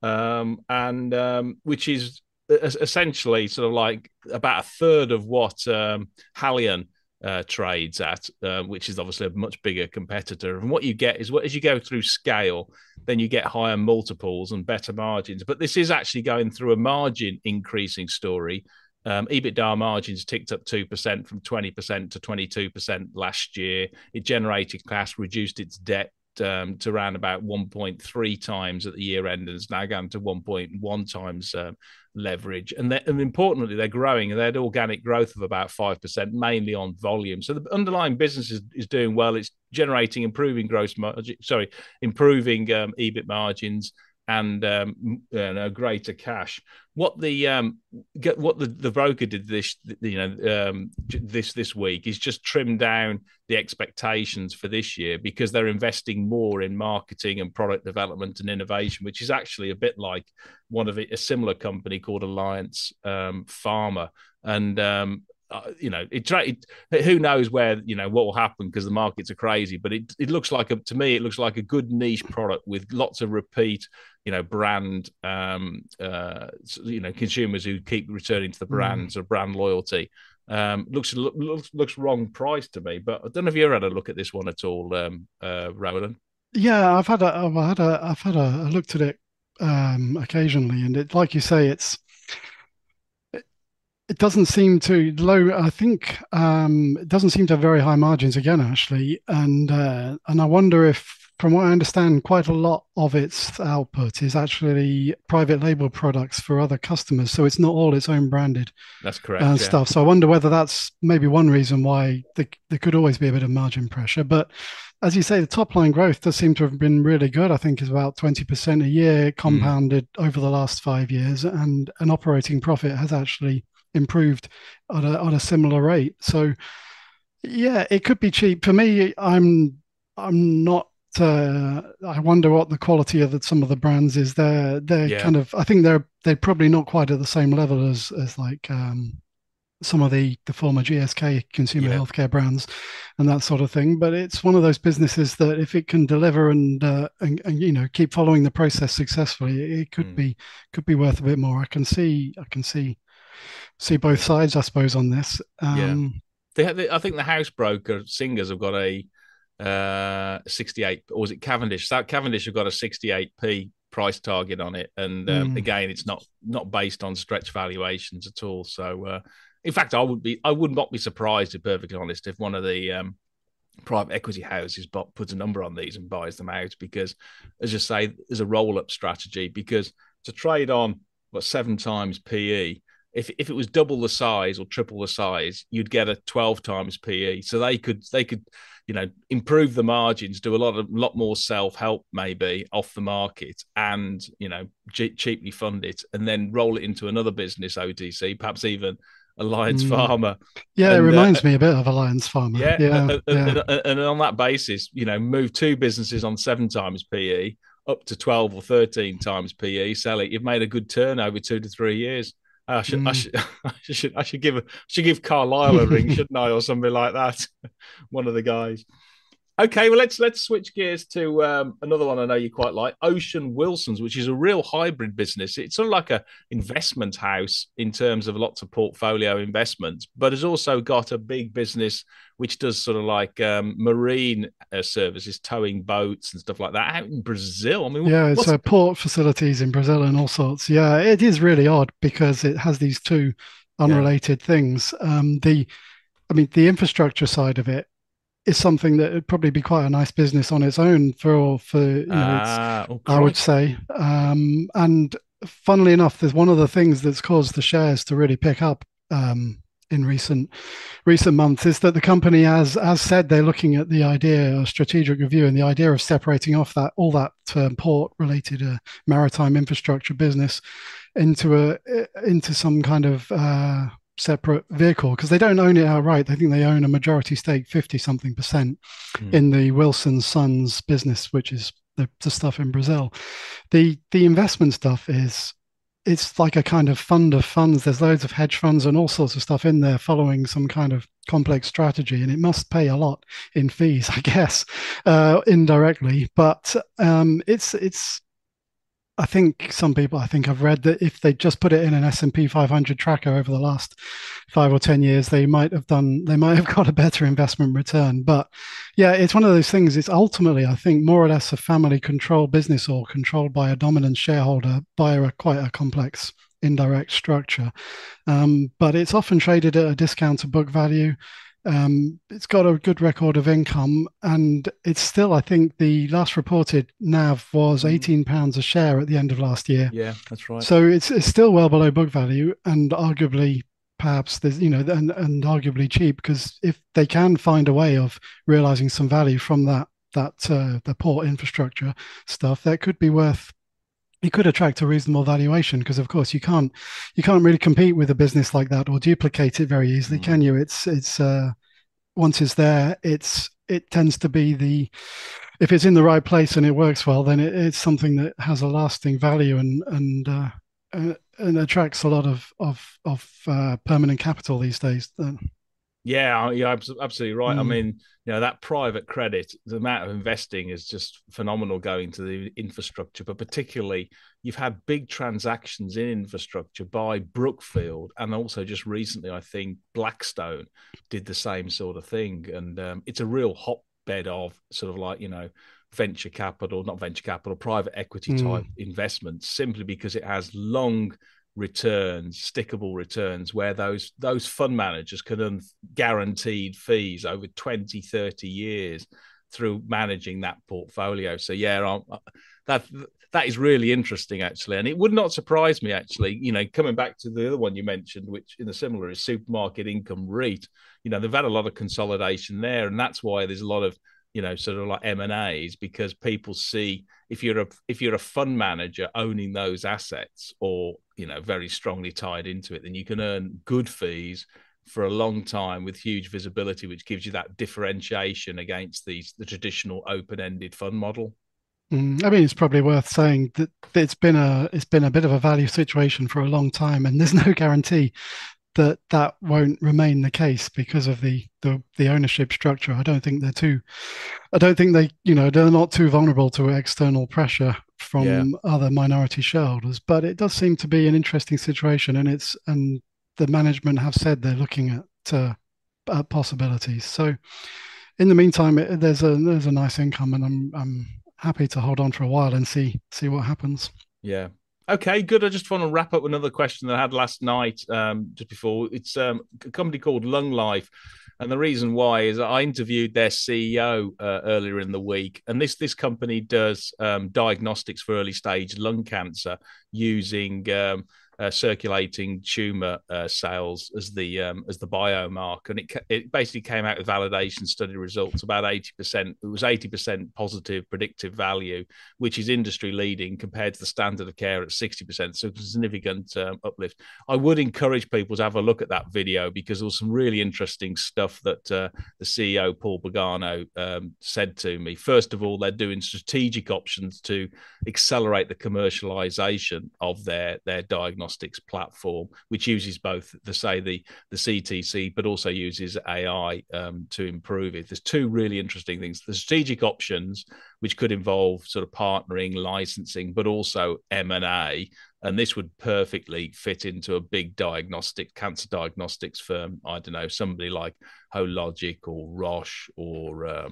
which is essentially sort of like about a third of what Halion trades at, which is obviously a much bigger competitor. And what you get is as you go through scale, then you get higher multiples and better margins. But this is actually going through a margin increasing story. EBITDA margins ticked up 2% from 20% to 22% last year. It generated cash, reduced its debt to around about 1.3 times at the year end, and it's now gone to 1.1 times leverage. And importantly, they're growing, and they had organic growth of about 5%, mainly on volume. So the underlying business is doing well. It's generating improving improving EBIT margins and greater cash. What the broker did this week is just trim down the expectations for this year because they're investing more in marketing and product development and innovation, which is actually a bit like a similar company called Alliance Pharma. And who knows where what will happen because the markets are crazy. But it looks like to me it looks like a good niche product with lots of repeat brand consumers who keep returning to the brands or brand loyalty. Looks wrong price to me, but I don't know if you ever had a look at this one at all, Roland. Yeah, I've had a looked at it occasionally, and like you say, it doesn't seem to low. I think it doesn't seem to have very high margins again, actually, and I wonder if, from what I understand, quite a lot of its output is actually private label products for other customers. So it's not all its own branded. That's correct. Stuff. So I wonder whether that's maybe one reason why there could always be a bit of margin pressure. But as you say, the top line growth does seem to have been really good. I think it's about 20% a year compounded over the last 5 years, and an operating profit has actually improved on a similar rate. So yeah, it could be cheap. For me, I'm not. I wonder what the quality of some of the brands is. They're kind of. I think they're probably not quite at the same level as like some of the former GSK consumer healthcare brands and that sort of thing. But it's one of those businesses that if it can deliver and keep following the process successfully, it could be worth a bit more. I can see both sides, I suppose, on this. I think the house broker Singers have got a 68, or was it Cavendish? Cavendish have got a 68p price target on it, and again, it's not based on stretch valuations at all. So, in fact, I would not be surprised, to be perfectly honest, if one of the private equity houses puts a number on these and buys them out, because, as you say, there's a roll-up strategy. Because to trade on 7 times PE. If it was double the size or triple the size, you'd get a 12 times PE. So they could improve the margins, do a lot more self-help maybe off the market, and cheaply fund it, and then roll it into another business, OTC, perhaps even Alliance Pharma. Yeah, it And reminds me a bit of Alliance Pharma. yeah, Yeah, yeah. and on that basis, move two businesses on 7 times PE up to 12 or 13 times PE, sell it. You've made a good turnover 2 to 3 years. Mm. I should give Carlisle a ring, shouldn't I, or something like that? One of the guys. Okay, well let's switch gears to another one I know you quite like, Ocean Wilsons, which is a real hybrid business. It's sort of like a investment house in terms of lots of portfolio investments, but has also got a big business which does sort of like marine services, towing boats and stuff like that out in Brazil. I mean, Yeah, it's port facilities in Brazil and all sorts. Yeah, it is really odd because it has these two unrelated things. The infrastructure side of it is something that would probably be quite a nice business on its own I would say. And funnily enough, there's one of the things that's caused the shares to really pick up in recent months is that the company has said they're looking at the idea of strategic review and the idea of separating off that port related maritime infrastructure business into some kind of separate vehicle, because they don't own it outright. I think they own a majority stake, 50-something% in the Wilson Sons business, which is the stuff in Brazil. The investment stuff it's like a kind of fund of funds. There's loads of hedge funds and all sorts of stuff in there following some kind of complex strategy, and it must pay a lot in fees, I guess, indirectly. But it's I think I've read that if they just put it in an S&P 500 tracker over the last 5 or 10 years, they might have got a better investment return. But yeah, it's one of those things. It's ultimately, I think, more or less a family controlled business or controlled by a dominant shareholder via quite a complex indirect structure. But it's often traded at a discount to book value. It's got a good record of income, and it's still, I think, the last reported NAV was £18 a share at the end of last year. Yeah, that's right. So it's still well below book value, and arguably perhaps there's and arguably cheap, because if they can find a way of realizing some value from the port infrastructure stuff, that could be worth. It could attract a reasonable valuation, because of course you can't really compete with a business like that or duplicate it very easily, can you? It's once it's there, it tends to be if it's in the right place and it works well, then it's something that has a lasting value and attracts a lot of permanent capital these days. Yeah, you're absolutely right. I mean, that private credit, the amount of investing is just phenomenal going to the infrastructure, but particularly you've had big transactions in infrastructure by Brookfield, and also just recently, I think Blackstone did the same sort of thing. And it's a real hotbed of sort of like, private equity type investments, simply because it has long returns, stickable returns, where those fund managers can earn guaranteed fees over 20-30 years through managing that portfolio. So yeah, that is really interesting, actually. And it would not surprise me, actually, coming back to the other one you mentioned, which in the similar is Supermarket Income REIT. They've had a lot of consolidation there, and that's why there's a lot of sort of like M&As, because people see if you're a fund manager owning those assets, or very strongly tied into it, then you can earn good fees for a long time with huge visibility, which gives you that differentiation against the traditional open-ended fund model. I mean, it's probably worth saying that it's been a bit of a value situation for a long time, and there's no guarantee that won't remain the case because of the ownership structure. I don't think they're not too vulnerable to external pressure from other minority shareholders. But it does seem to be an interesting situation, and the management have said they're looking at possibilities. So in the meantime, there's a nice income, and I'm happy to hold on for a while and see what happens. Yeah. Okay, good. I just want to wrap up another question that I had last night, just before. It's a company called Lung Life, and the reason why is I interviewed their CEO earlier in the week, and this company does diagnostics for early stage lung cancer using circulating tumor cells as the biomarker, and it basically came out with validation study results about 80%. It was 80% positive predictive value, which is industry leading compared to the standard of care at 60%. So it's a significant uplift. I would encourage people to have a look at that video because there was some really interesting stuff that the CEO Paul Pagano said to me. First of all, they're doing strategic options to accelerate the commercialization of their diagnostics platform, which uses both the CTC, but also uses AI to improve it. There's two really interesting things: the strategic options, which could involve sort of partnering, licensing, but also M&A. And this would perfectly fit into a big cancer diagnostics firm. I don't know, somebody like Hologic or Roche or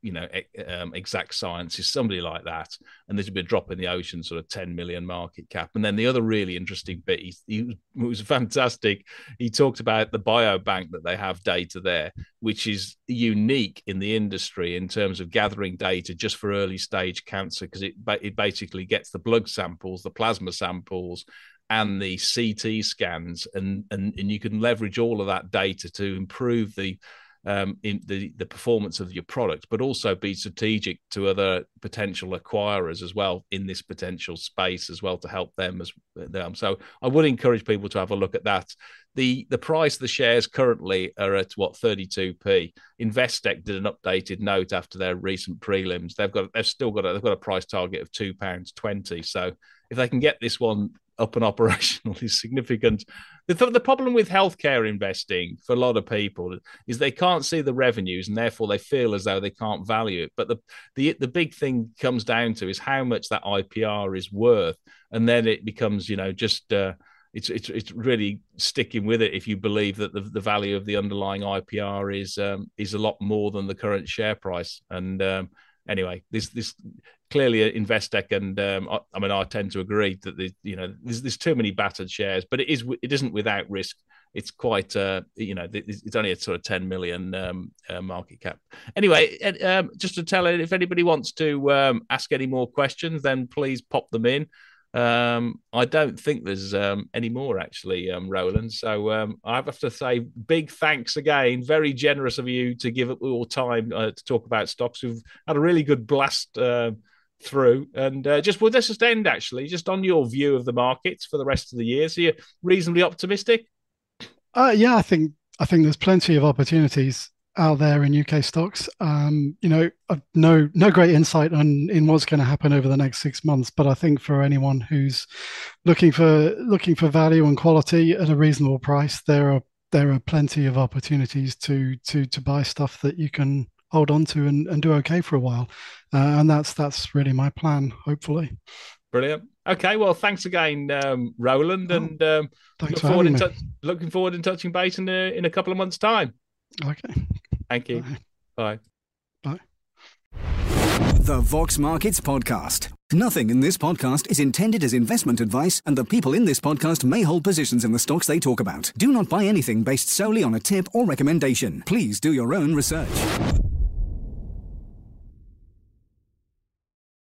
Exact Sciences, somebody like that. And this would be a drop in the ocean, sort of 10 million market cap. And then the other really interesting bit, he was fantastic. He talked about the biobank that they have data there, which is unique in the industry in terms of gathering data just for early stage cancer, because it basically gets the blood samples, the plasma samples, and the CT scans, and you can leverage all of that data to improve the performance of your product, but also be strategic to other potential acquirers as well in this potential space as well to help them as them. So I would encourage people to have a look at that. The price of the shares currently are at 32p. Investec did an updated note after their recent prelims. They've still got a price target of £2.20. So if they can get this one up and operational is significant. The problem with healthcare investing for a lot of people is they can't see the revenues and therefore they feel as though they can't value it. But the big thing comes down to is how much that IPR is worth, and then it becomes it's really sticking with it if you believe that the value of the underlying IPR is a lot more than the current share price. And anyway, this clearly Investec, and I tend to agree that there's too many battered shares, but it isn't without risk. It's quite it's only a sort of 10 million market cap. Anyway, just to tell it, if anybody wants to ask any more questions, then please pop them in. I don't think there's any more actually, Roland. So I have to say big thanks again. Very generous of you to give up your time to talk about stocks. We've had a really good blast through, and let's just end actually just on your view of the markets for the rest of the year. So you're reasonably optimistic? Yeah, I think there's plenty of opportunities out there in UK stocks. I've no great insight in what's going to happen over the next 6 months, but I think for anyone who's looking for value and quality at a reasonable price, there are plenty of opportunities to buy stuff that you can hold on to and do okay for a while, and that's really my plan, hopefully. Brilliant. Okay, well, thanks again, Roland, and thanks for having me. Looking forward to touching base in a couple of months' time. Okay. Thank you. Bye. Bye. The Vox Markets Podcast. Nothing in this podcast is intended as investment advice, and the people in this podcast may hold positions in the stocks they talk about. Do not buy anything based solely on a tip or recommendation. Please do your own research.